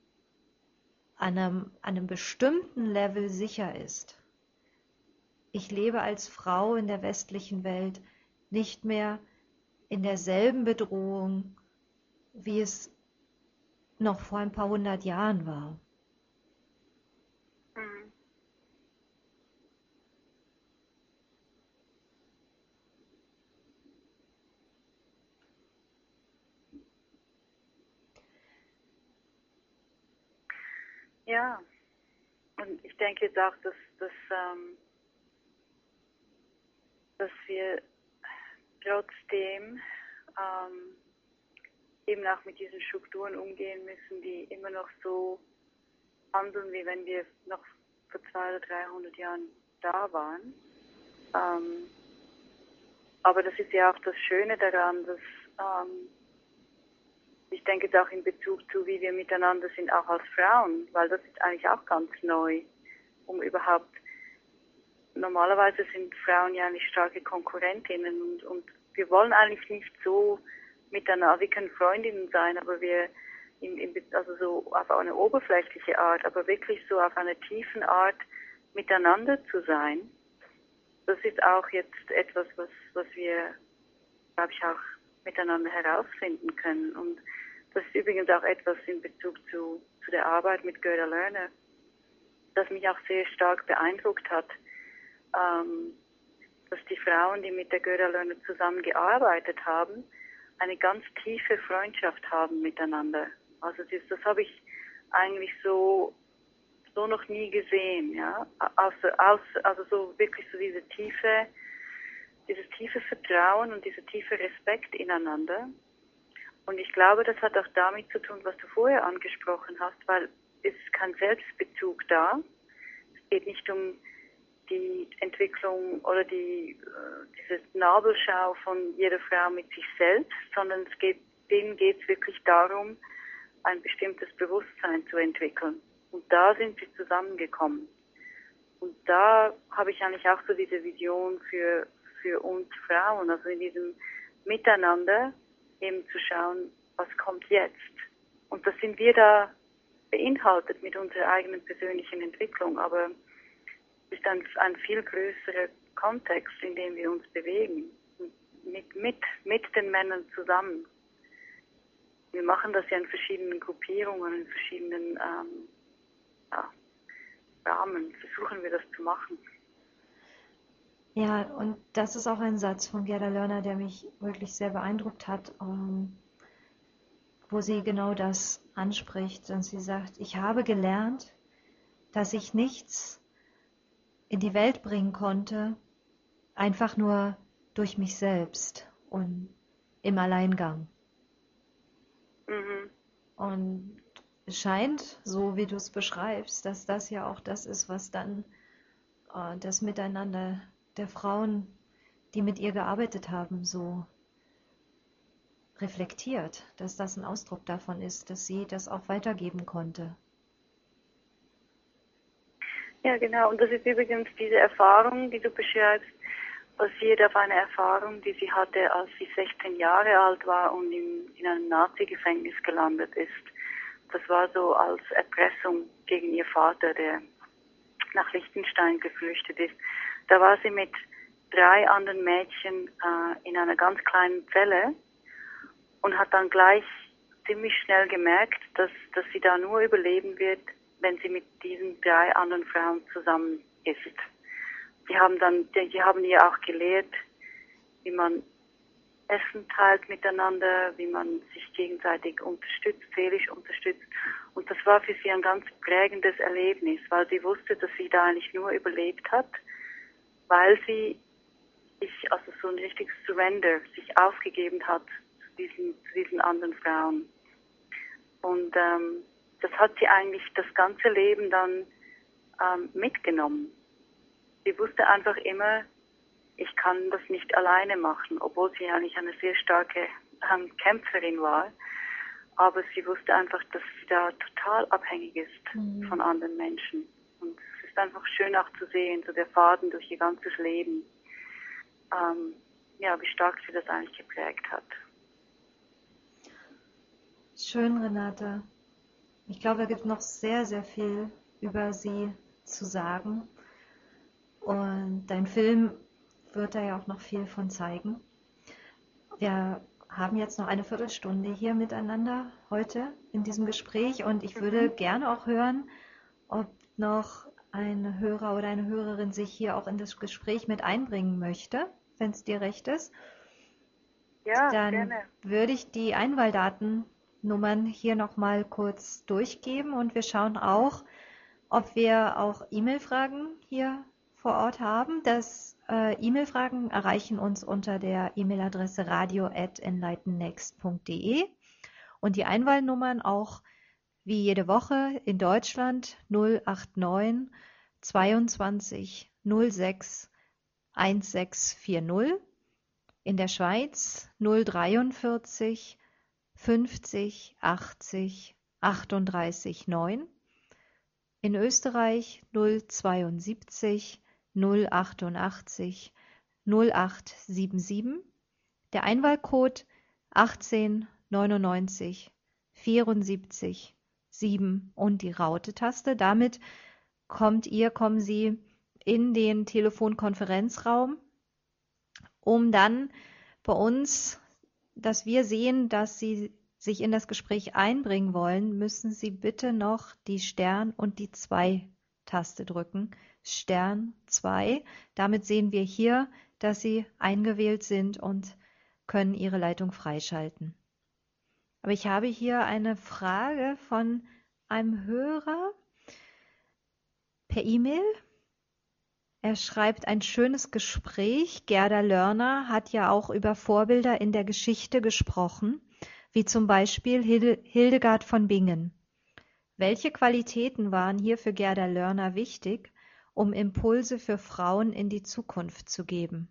an einem bestimmten Level sicher ist. Ich lebe als Frau in der westlichen Welt nicht mehr in derselben Bedrohung, wie es noch vor ein paar hundert Jahren war.
Ja, und ich denke jetzt auch, dass wir trotzdem eben auch mit diesen Strukturen umgehen müssen, die immer noch so handeln, wie wenn wir noch vor 200 oder 300 Jahren da waren. Aber das ist ja auch das Schöne daran, dass ich denke jetzt auch in Bezug zu, wie wir miteinander sind, auch als Frauen, weil das ist eigentlich auch ganz neu, um überhaupt, normalerweise sind Frauen ja nicht starke Konkurrentinnen und wir wollen eigentlich nicht so miteinander, wir können Freundinnen sein, aber wir, also so auf eine oberflächliche Art, aber wirklich so auf einer tiefen Art miteinander zu sein, das ist auch jetzt etwas, was wir, glaube ich, auch miteinander herausfinden können. Und das ist übrigens auch etwas in Bezug zu der Arbeit mit Göra Lerner, das mich auch sehr stark beeindruckt hat, dass die Frauen, die mit der Göra Lerner zusammengearbeitet haben, eine ganz tiefe Freundschaft haben miteinander. Also das habe ich eigentlich so noch nie gesehen, ja. Also so wirklich so dieses tiefe Vertrauen und dieser tiefe Respekt ineinander. Und ich glaube, das hat auch damit zu tun, was du vorher angesprochen hast, weil es ist kein Selbstbezug da. Es geht nicht um die Entwicklung oder diese Nabelschau von jeder Frau mit sich selbst, sondern denen geht es wirklich darum, ein bestimmtes Bewusstsein zu entwickeln. Und da sind sie zusammengekommen. Und da habe ich eigentlich auch so diese Vision für uns Frauen, also in diesem Miteinander eben zu schauen, was kommt jetzt. Und das sind wir da beinhaltet mit unserer eigenen persönlichen Entwicklung, aber es ist ein viel größerer Kontext, in dem wir uns bewegen, mit den Männern zusammen. Wir machen das ja in verschiedenen Gruppierungen, in verschiedenen Rahmen versuchen wir das zu machen.
Ja, und das ist auch ein Satz von Gerda Lerner, der mich wirklich sehr beeindruckt hat, wo sie genau das anspricht. Und sie sagt, ich habe gelernt, dass ich nichts in die Welt bringen konnte, einfach nur durch mich selbst und im Alleingang.
Mhm.
Und es scheint, so wie du es beschreibst, dass das ja auch das ist, was dann das Miteinander der Frauen, die mit ihr gearbeitet haben, so reflektiert, dass das ein Ausdruck davon ist, dass sie das auch weitergeben konnte.
Ja, genau. Und das ist übrigens diese Erfahrung, die du beschreibst, basiert auf einer Erfahrung, die sie hatte, als sie 16 Jahre alt war und in einem Nazi-Gefängnis gelandet ist. Das war so als Erpressung gegen ihr Vater, der nach Liechtenstein geflüchtet ist. Da war sie mit 3 anderen Mädchen in einer ganz kleinen Zelle und hat dann gleich ziemlich schnell gemerkt, dass sie da nur überleben wird, wenn sie mit diesen 3 anderen Frauen zusammen ist. Die haben ihr auch gelehrt, wie man Essen teilt miteinander, wie man sich gegenseitig unterstützt, seelisch unterstützt. Und das war für sie ein ganz prägendes Erlebnis, weil sie wusste, dass sie da eigentlich nur überlebt hat, weil sie sich, also so ein richtiges Surrender, sich aufgegeben hat zu diesen anderen Frauen. Und das hat sie eigentlich das ganze Leben dann mitgenommen. Sie wusste einfach immer, ich kann das nicht alleine machen, obwohl sie eigentlich eine sehr starke Kämpferin war. Aber sie wusste einfach, dass sie da total abhängig ist von anderen Menschen. Und es ist einfach schön auch zu sehen, so der Faden durch ihr ganzes Leben, wie stark sie das eigentlich geprägt hat.
Schön, Renate. Ich glaube, es gibt noch sehr, sehr viel über sie zu sagen. Und dein Film wird da ja auch noch viel von zeigen. Wir haben jetzt noch eine Viertelstunde hier miteinander heute in diesem Gespräch und ich würde gerne auch hören, ob noch ein Hörer oder eine Hörerin sich hier auch in das Gespräch mit einbringen möchte, wenn es dir recht ist.
Ja,
Dann
gerne.
würde ich die Einwahldatennummern hier nochmal kurz durchgeben und wir schauen auch, ob wir auch E-Mail-Fragen hier vor Ort haben. E-Mail-Fragen erreichen uns unter der E-Mail-Adresse radio@enlightennext.de und die Einwahlnummern auch wie jede Woche in Deutschland 089 22 06 1640, in der Schweiz 043 50 80 38 9, in Österreich 072 088 0877, der Einwahlcode 1899 74 7 und die Raute-Taste. Damit kommen Sie in den Telefonkonferenzraum, um dann bei uns, dass wir sehen, dass Sie sich in das Gespräch einbringen wollen, müssen Sie bitte noch die Stern und die 2-Taste drücken. Stern 2. Damit sehen wir hier, dass Sie eingewählt sind und können Ihre Leitung freischalten. Aber ich habe hier eine Frage von einem Hörer per E-Mail. Er schreibt ein schönes Gespräch. Gerda Lerner hat ja auch über Vorbilder in der Geschichte gesprochen, wie zum Beispiel Hildegard von Bingen. Welche Qualitäten waren hier für Gerda Lerner wichtig, um Impulse für Frauen in die Zukunft zu geben?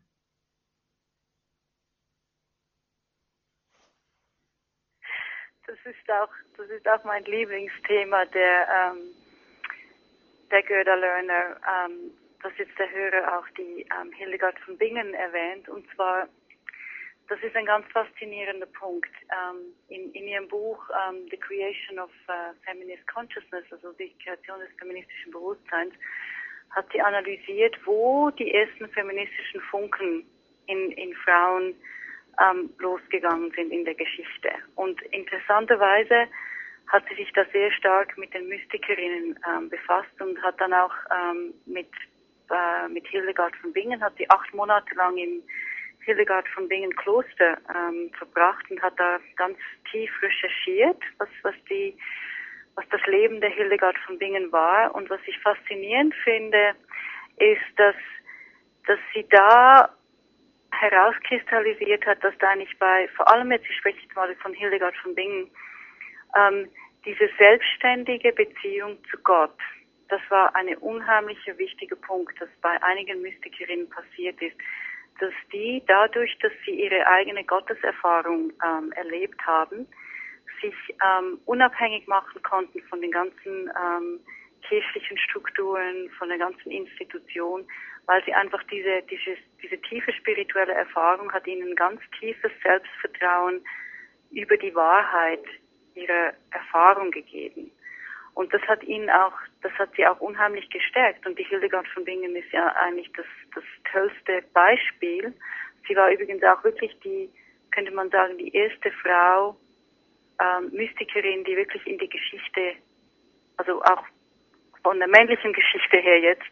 Das ist auch mein Lieblingsthema der Gerda Lerner, dass jetzt der Hörer auch die Hildegard von Bingen erwähnt. Und zwar, das ist ein ganz faszinierender Punkt. In ihrem Buch The Creation of Feminist Consciousness, also die Kreation des feministischen Bewusstseins, hat sie analysiert, wo die ersten feministischen Funken in Frauen losgegangen sind in der Geschichte. Und interessanterweise hat sie sich da sehr stark mit den Mystikerinnen befasst und hat dann auch mit Hildegard von Bingen, hat sie 8 Monate lang im Hildegard von Bingen Kloster verbracht und hat da ganz tief recherchiert, was das Leben der Hildegard von Bingen war. Und was ich faszinierend finde, ist, dass sie da herauskristallisiert hat, dass da nicht vor allem jetzt, ich spreche jetzt mal von Hildegard von Bingen, diese selbstständige Beziehung zu Gott, das war ein unheimlicher wichtiger Punkt, das bei einigen Mystikerinnen passiert ist, dass die dadurch, dass sie ihre eigene Gotteserfahrung erlebt haben, sich unabhängig machen konnten von den ganzen kirchlichen Strukturen, von der ganzen Institution, weil sie einfach diese tiefe spirituelle Erfahrung hat ihnen ganz tiefes Selbstvertrauen über die Wahrheit ihrer Erfahrung gegeben. Und das hat sie auch unheimlich gestärkt. Und die Hildegard von Bingen ist ja eigentlich das tollste Beispiel. Sie war übrigens auch wirklich könnte man sagen, die erste Frau, Mystikerin, die wirklich in die Geschichte, also auch von der männlichen Geschichte her jetzt,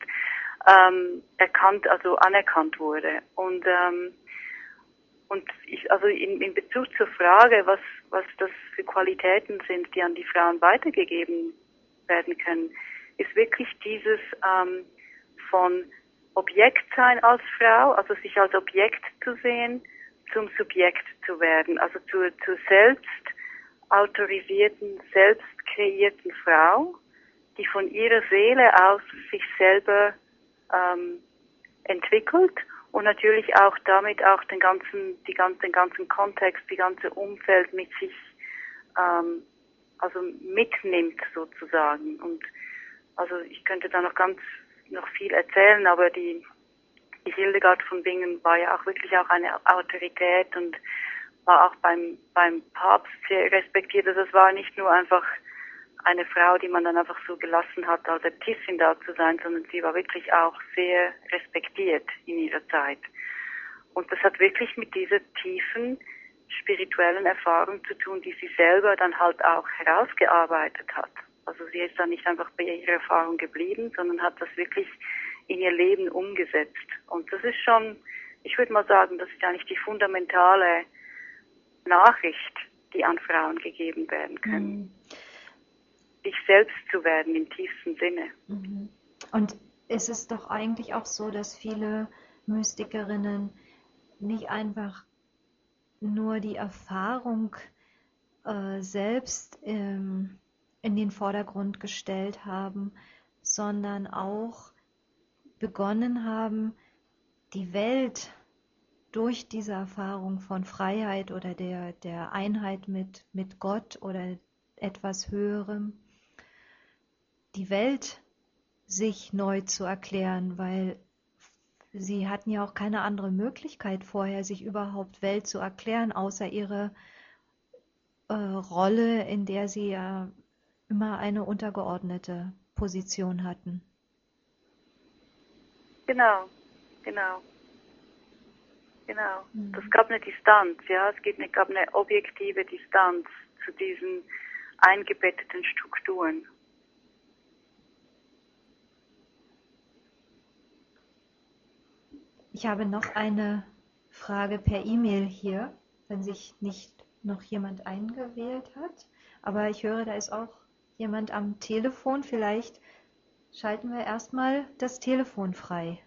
anerkannt wurde. Und in Bezug zur Frage, was das für Qualitäten sind, die an die Frauen weitergegeben werden können, ist wirklich dieses von Objektsein als Frau, also sich als Objekt zu sehen, zum Subjekt zu werden, also zur selbst autorisierten, selbst kreierten Frau, die von ihrer Seele aus sich selber entwickelt und natürlich auch damit auch den ganzen Kontext, die ganze Umfeld mit sich mitnimmt sozusagen. Und also ich könnte da noch viel erzählen, aber die Hildegard von Bingen war ja auch wirklich auch eine Autorität und war auch beim Papst sehr respektiert. Also es war nicht nur einfach eine Frau, die man dann einfach so gelassen hat, als Äbtissin da zu sein, sondern sie war wirklich auch sehr respektiert in ihrer Zeit. Und das hat wirklich mit dieser tiefen spirituellen Erfahrung zu tun, die sie selber dann halt auch herausgearbeitet hat. Also sie ist dann nicht einfach bei ihrer Erfahrung geblieben, sondern hat das wirklich in ihr Leben umgesetzt. Und das ist schon, ich würde mal sagen, das ist eigentlich die fundamentale Nachricht, die an Frauen gegeben werden können.
Mhm.
Sich selbst zu werden im tiefsten Sinne.
Mhm. Und es ist doch eigentlich auch so, dass viele Mystikerinnen nicht einfach nur die Erfahrung selbst in den Vordergrund gestellt haben, sondern auch begonnen haben, die Welt durch diese Erfahrung von Freiheit oder der Einheit mit Gott oder etwas Höherem, die Welt sich neu zu erklären, weil sie hatten ja auch keine andere Möglichkeit vorher, sich überhaupt Welt zu erklären, außer ihre Rolle, in der sie ja immer eine untergeordnete Position hatten.
Genau. Es gab eine Distanz, ja, es gab eine objektive Distanz zu diesen eingebetteten Strukturen.
Ich habe noch eine Frage per E-Mail hier, wenn sich nicht noch jemand eingewählt hat. Aber ich höre, da ist auch jemand am Telefon. Vielleicht schalten wir erstmal das Telefon frei.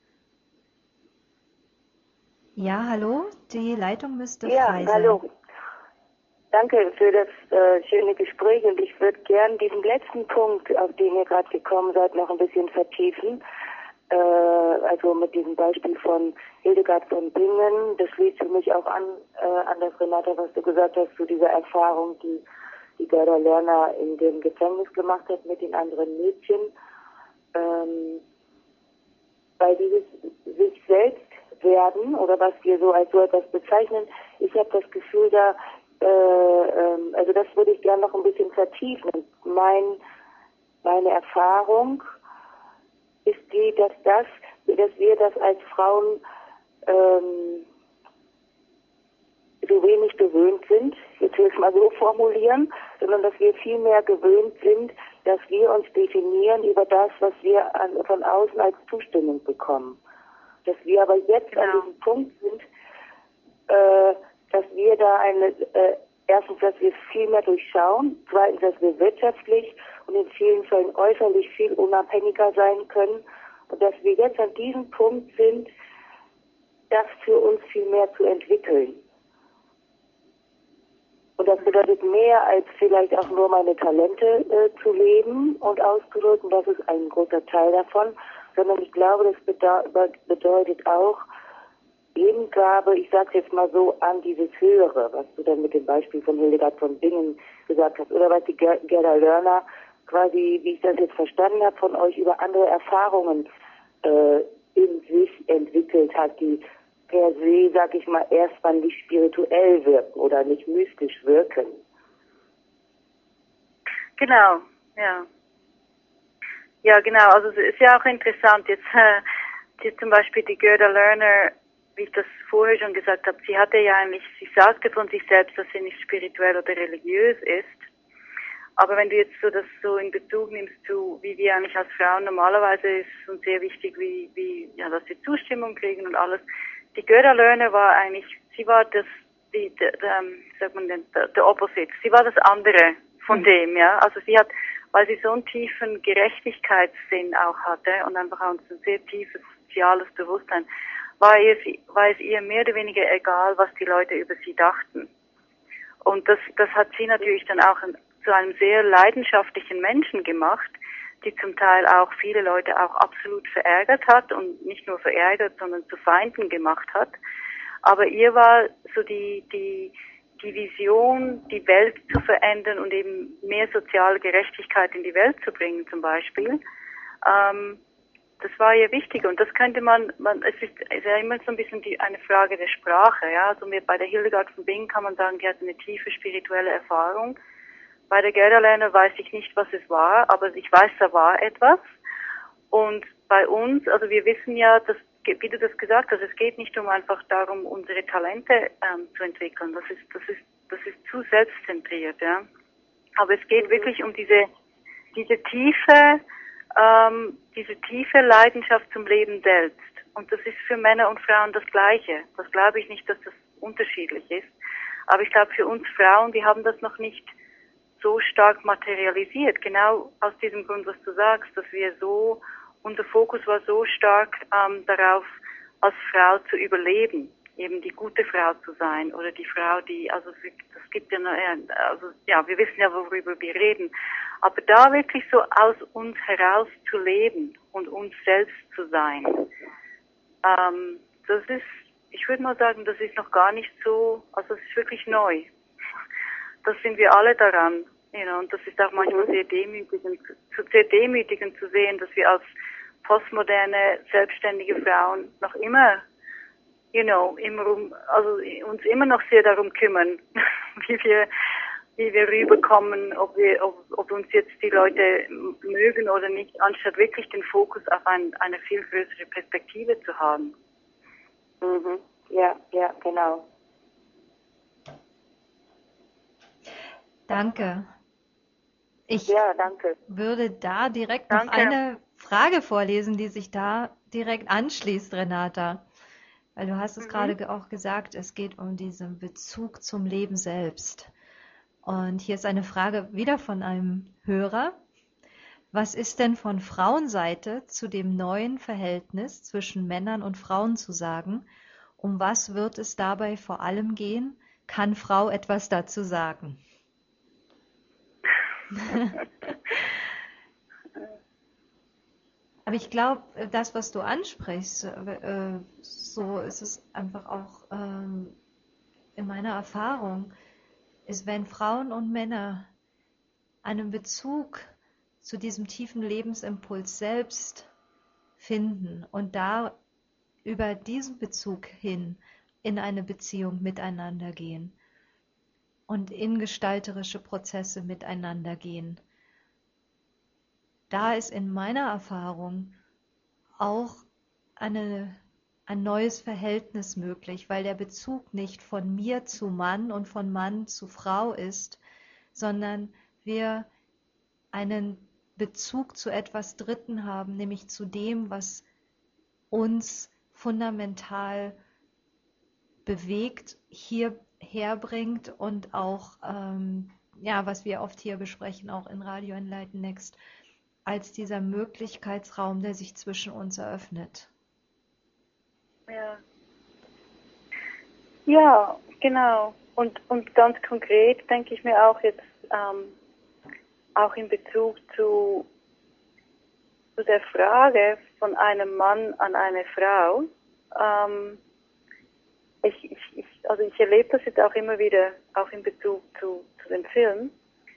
Ja, hallo, die Leitung müsste frei sein.
Ja, hallo. Danke für das schöne Gespräch und ich würde gern diesen letzten Punkt, auf den ihr gerade gekommen seid, noch ein bisschen vertiefen. Also mit diesem Beispiel von Hildegard von Bingen, das schließt für mich auch an das, Renata, was du gesagt hast, zu dieser Erfahrung, die Gerda Lerner in dem Gefängnis gemacht hat mit den anderen Mädchen. Weil dieses sich selbst werden oder was wir so als so etwas bezeichnen, ich habe das Gefühl, also das würde ich gerne noch ein bisschen vertiefen. Meine Erfahrung ist die, dass wir das als Frauen so wenig gewöhnt sind, jetzt will ich es mal so formulieren, sondern dass wir viel mehr gewöhnt sind, dass wir uns definieren über das, was wir von außen als Zustimmung bekommen. Dass wir aber jetzt an diesem Punkt sind, dass wir da erstens, dass wir viel mehr durchschauen, zweitens, dass wir wirtschaftlich und in vielen Fällen äußerlich viel unabhängiger sein können und dass wir jetzt an diesem Punkt sind, das für uns viel mehr zu entwickeln. Und das bedeutet mehr als vielleicht auch nur meine Talente zu leben und auszudrücken, das ist ein großer Teil davon, sondern ich glaube, das bedeutet auch Hingabe, ich sage jetzt mal so, an dieses Höhere, was du dann mit dem Beispiel von Hildegard von Bingen gesagt hast, oder was die Gerda Lerner quasi, wie ich das jetzt verstanden habe, von euch über andere Erfahrungen in sich entwickelt hat, die per se, sag ich mal, erstmal nicht spirituell wirken oder nicht mystisch wirken.
Genau, ja. Ja, genau, also es ist ja auch interessant, jetzt zum Beispiel die Gerda Lerner, wie ich das vorher schon gesagt habe, sie sagte von sich selbst, dass sie nicht spirituell oder religiös ist. Aber wenn du jetzt das so in Bezug nimmst zu, wie wir eigentlich als Frauen normalerweise, ist es uns sehr wichtig, dass wir Zustimmung kriegen und alles. Die Gerda Lerner war eigentlich, sie war der Opposite. Sie war das andere von dem, ja. Also weil sie so einen tiefen Gerechtigkeitssinn auch hatte und einfach auch ein sehr tiefes soziales Bewusstsein, war es ihr mehr oder weniger egal, was die Leute über sie dachten. Und das hat sie natürlich dann auch zu einem sehr leidenschaftlichen Menschen gemacht, die zum Teil auch viele Leute auch absolut verärgert hat und nicht nur verärgert, sondern zu Feinden gemacht hat. Aber ihr war so die Vision, die Welt zu verändern und eben mehr soziale Gerechtigkeit in die Welt zu bringen zum Beispiel. Das war ihr wichtig und das könnte es ist ja immer so ein bisschen eine Frage der Sprache, ja. Also bei der Hildegard von Bingen kann man sagen, die hatte eine tiefe spirituelle Erfahrung. Bei der Gerda Lerner weiß ich nicht, was es war, aber ich weiß, da war etwas. Und bei uns, also wir wissen ja, wie du das gesagt hast, es geht nicht einfach darum, unsere Talente zu entwickeln. Das ist zu selbstzentriert, ja. Aber es geht wirklich um diese tiefe Leidenschaft zum Leben selbst. Und das ist für Männer und Frauen das Gleiche. Das glaube ich nicht, dass das unterschiedlich ist. Aber ich glaube, für uns Frauen, wir haben das noch nicht so stark materialisiert. Genau aus diesem Grund, was du sagst, dass unser Fokus war so stark darauf, als Frau zu überleben, eben die gute Frau zu sein oder die Frau, das gibt ja, wir wissen ja, worüber wir reden. Aber da wirklich so aus uns heraus zu leben und uns selbst zu sein, ich würde mal sagen, das ist noch gar nicht so, also es ist wirklich neu. Das sind wir alle daran, und das ist auch manchmal sehr demütigend zu sehen, dass wir als postmoderne, selbstständige Frauen noch immer, uns immer noch sehr darum kümmern, wie wir rüberkommen, ob uns jetzt die Leute mögen oder nicht, anstatt wirklich den Fokus auf eine viel größere Perspektive zu haben.
Mhm. Ja, genau.
Danke.
Danke.
Würde da direkt noch eine Frage vorlesen, die sich da direkt anschließt, Renata. Weil du hast es gerade auch gesagt, es geht um diesen Bezug zum Leben selbst. Und hier ist eine Frage wieder von einem Hörer. Was ist denn von Frauenseite zu dem neuen Verhältnis zwischen Männern und Frauen zu sagen? Um was wird es dabei vor allem gehen? Kann Frau etwas dazu sagen? Aber ich glaube, das, was du ansprichst, so ist es einfach auch in meiner Erfahrung, ist, wenn Frauen und Männer einen Bezug zu diesem tiefen Lebensimpuls selbst finden und da über diesen Bezug hin in eine Beziehung miteinander gehen und in gestalterische Prozesse miteinander gehen. Da ist in meiner Erfahrung auch eine ein neues Verhältnis möglich, weil der Bezug nicht von mir zu Mann und von Mann zu Frau ist, sondern wir einen Bezug zu etwas Dritten haben, nämlich zu dem, was uns fundamental bewegt, hierher bringt und auch, ja, was wir oft hier besprechen, auch in Radio Enlighten Next, als dieser Möglichkeitsraum, der sich zwischen uns eröffnet.
Ja. Ja, genau. Und ganz konkret denke ich mir auch jetzt, auch in Bezug zu der Frage von einem Mann an eine Frau, also ich erlebe das jetzt auch immer wieder, auch in Bezug zu dem Film.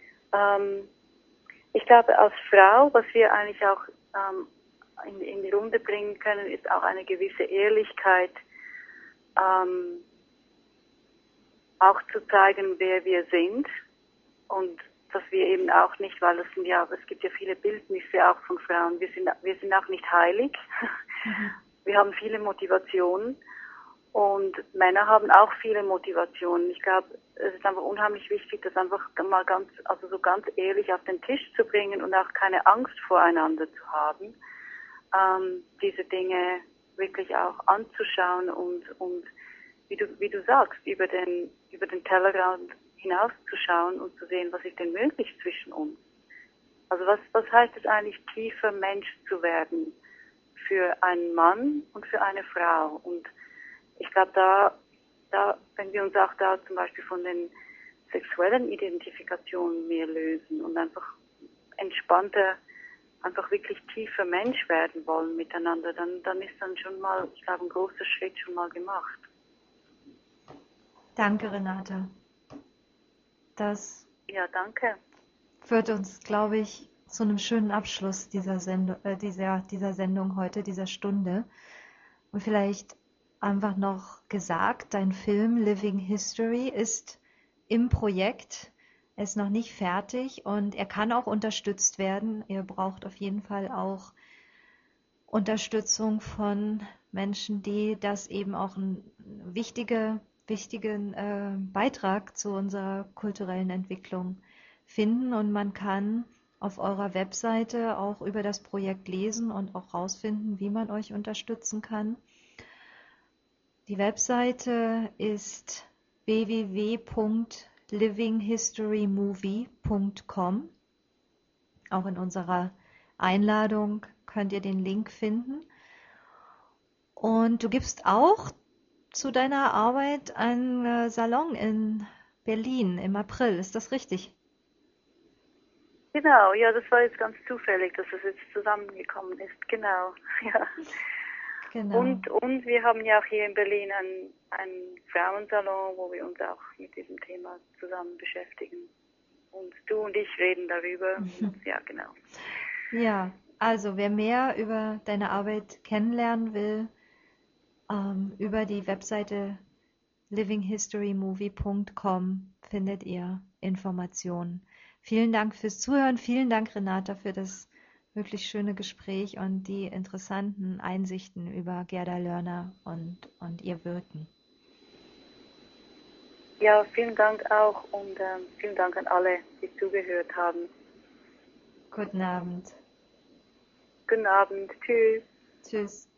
Ich glaube, als Frau, was wir eigentlich auch in die Runde bringen können, ist auch eine gewisse Ehrlichkeit, auch zu zeigen, wer wir sind und dass wir eben auch nicht, weil es gibt ja viele Bildnisse auch von Frauen, wir sind auch nicht heilig. Wir haben viele Motivationen und Männer haben auch viele Motivationen. Ich glaube, es ist einfach unheimlich wichtig, das einfach mal ganz ehrlich auf den Tisch zu bringen und auch keine Angst voreinander zu haben, diese Dinge wirklich auch anzuschauen und wie du sagst, über den Tellerrand hinauszuschauen und zu sehen, was ist denn möglich zwischen uns. Also was heißt es eigentlich, tiefer Mensch zu werden für einen Mann und für eine Frau? Und ich glaube, da, wenn wir uns auch da zum Beispiel von den sexuellen Identifikationen mehr lösen und einfach entspannter, einfach wirklich tiefer Mensch werden wollen miteinander, dann ist dann schon mal, ich glaube, ein großer Schritt schon mal gemacht.
Danke, Renate. Das
danke.
führt uns, glaube ich, zu einem schönen Abschluss dieser Sendung heute, dieser Stunde. Und vielleicht einfach noch gesagt, dein Film Living History ist im Projekt, er ist noch nicht fertig und er kann auch unterstützt werden. Ihr braucht auf jeden Fall auch Unterstützung von Menschen, die das eben auch einen wichtigen Beitrag zu unserer kulturellen Entwicklung finden. Und man kann auf eurer Webseite auch über das Projekt lesen und auch rausfinden, wie man euch unterstützen kann. Die Webseite ist www.livinghistorymovie.com. Auch in unserer Einladung könnt ihr den Link finden. Und du gibst auch zu deiner Arbeit einen Salon in Berlin im April. Ist das richtig?
Genau, ja, das war jetzt ganz zufällig, dass es jetzt zusammengekommen ist. Genau, ja.
Genau.
Und wir haben ja auch hier in Berlin einen Frauensalon, wo wir uns auch mit diesem Thema zusammen beschäftigen. Und du und ich reden darüber. Ja, genau.
Ja, also wer mehr über deine Arbeit kennenlernen will, über die Webseite livinghistorymovie.com findet ihr Informationen. Vielen Dank fürs Zuhören. Vielen Dank, Renata, für das wirklich schöne Gespräch und die interessanten Einsichten über Gerda Lörner und ihr Wirken.
Ja, vielen Dank auch und vielen Dank an alle, die zugehört haben.
Guten Abend.
Guten Abend. Tschüss.
Tschüss.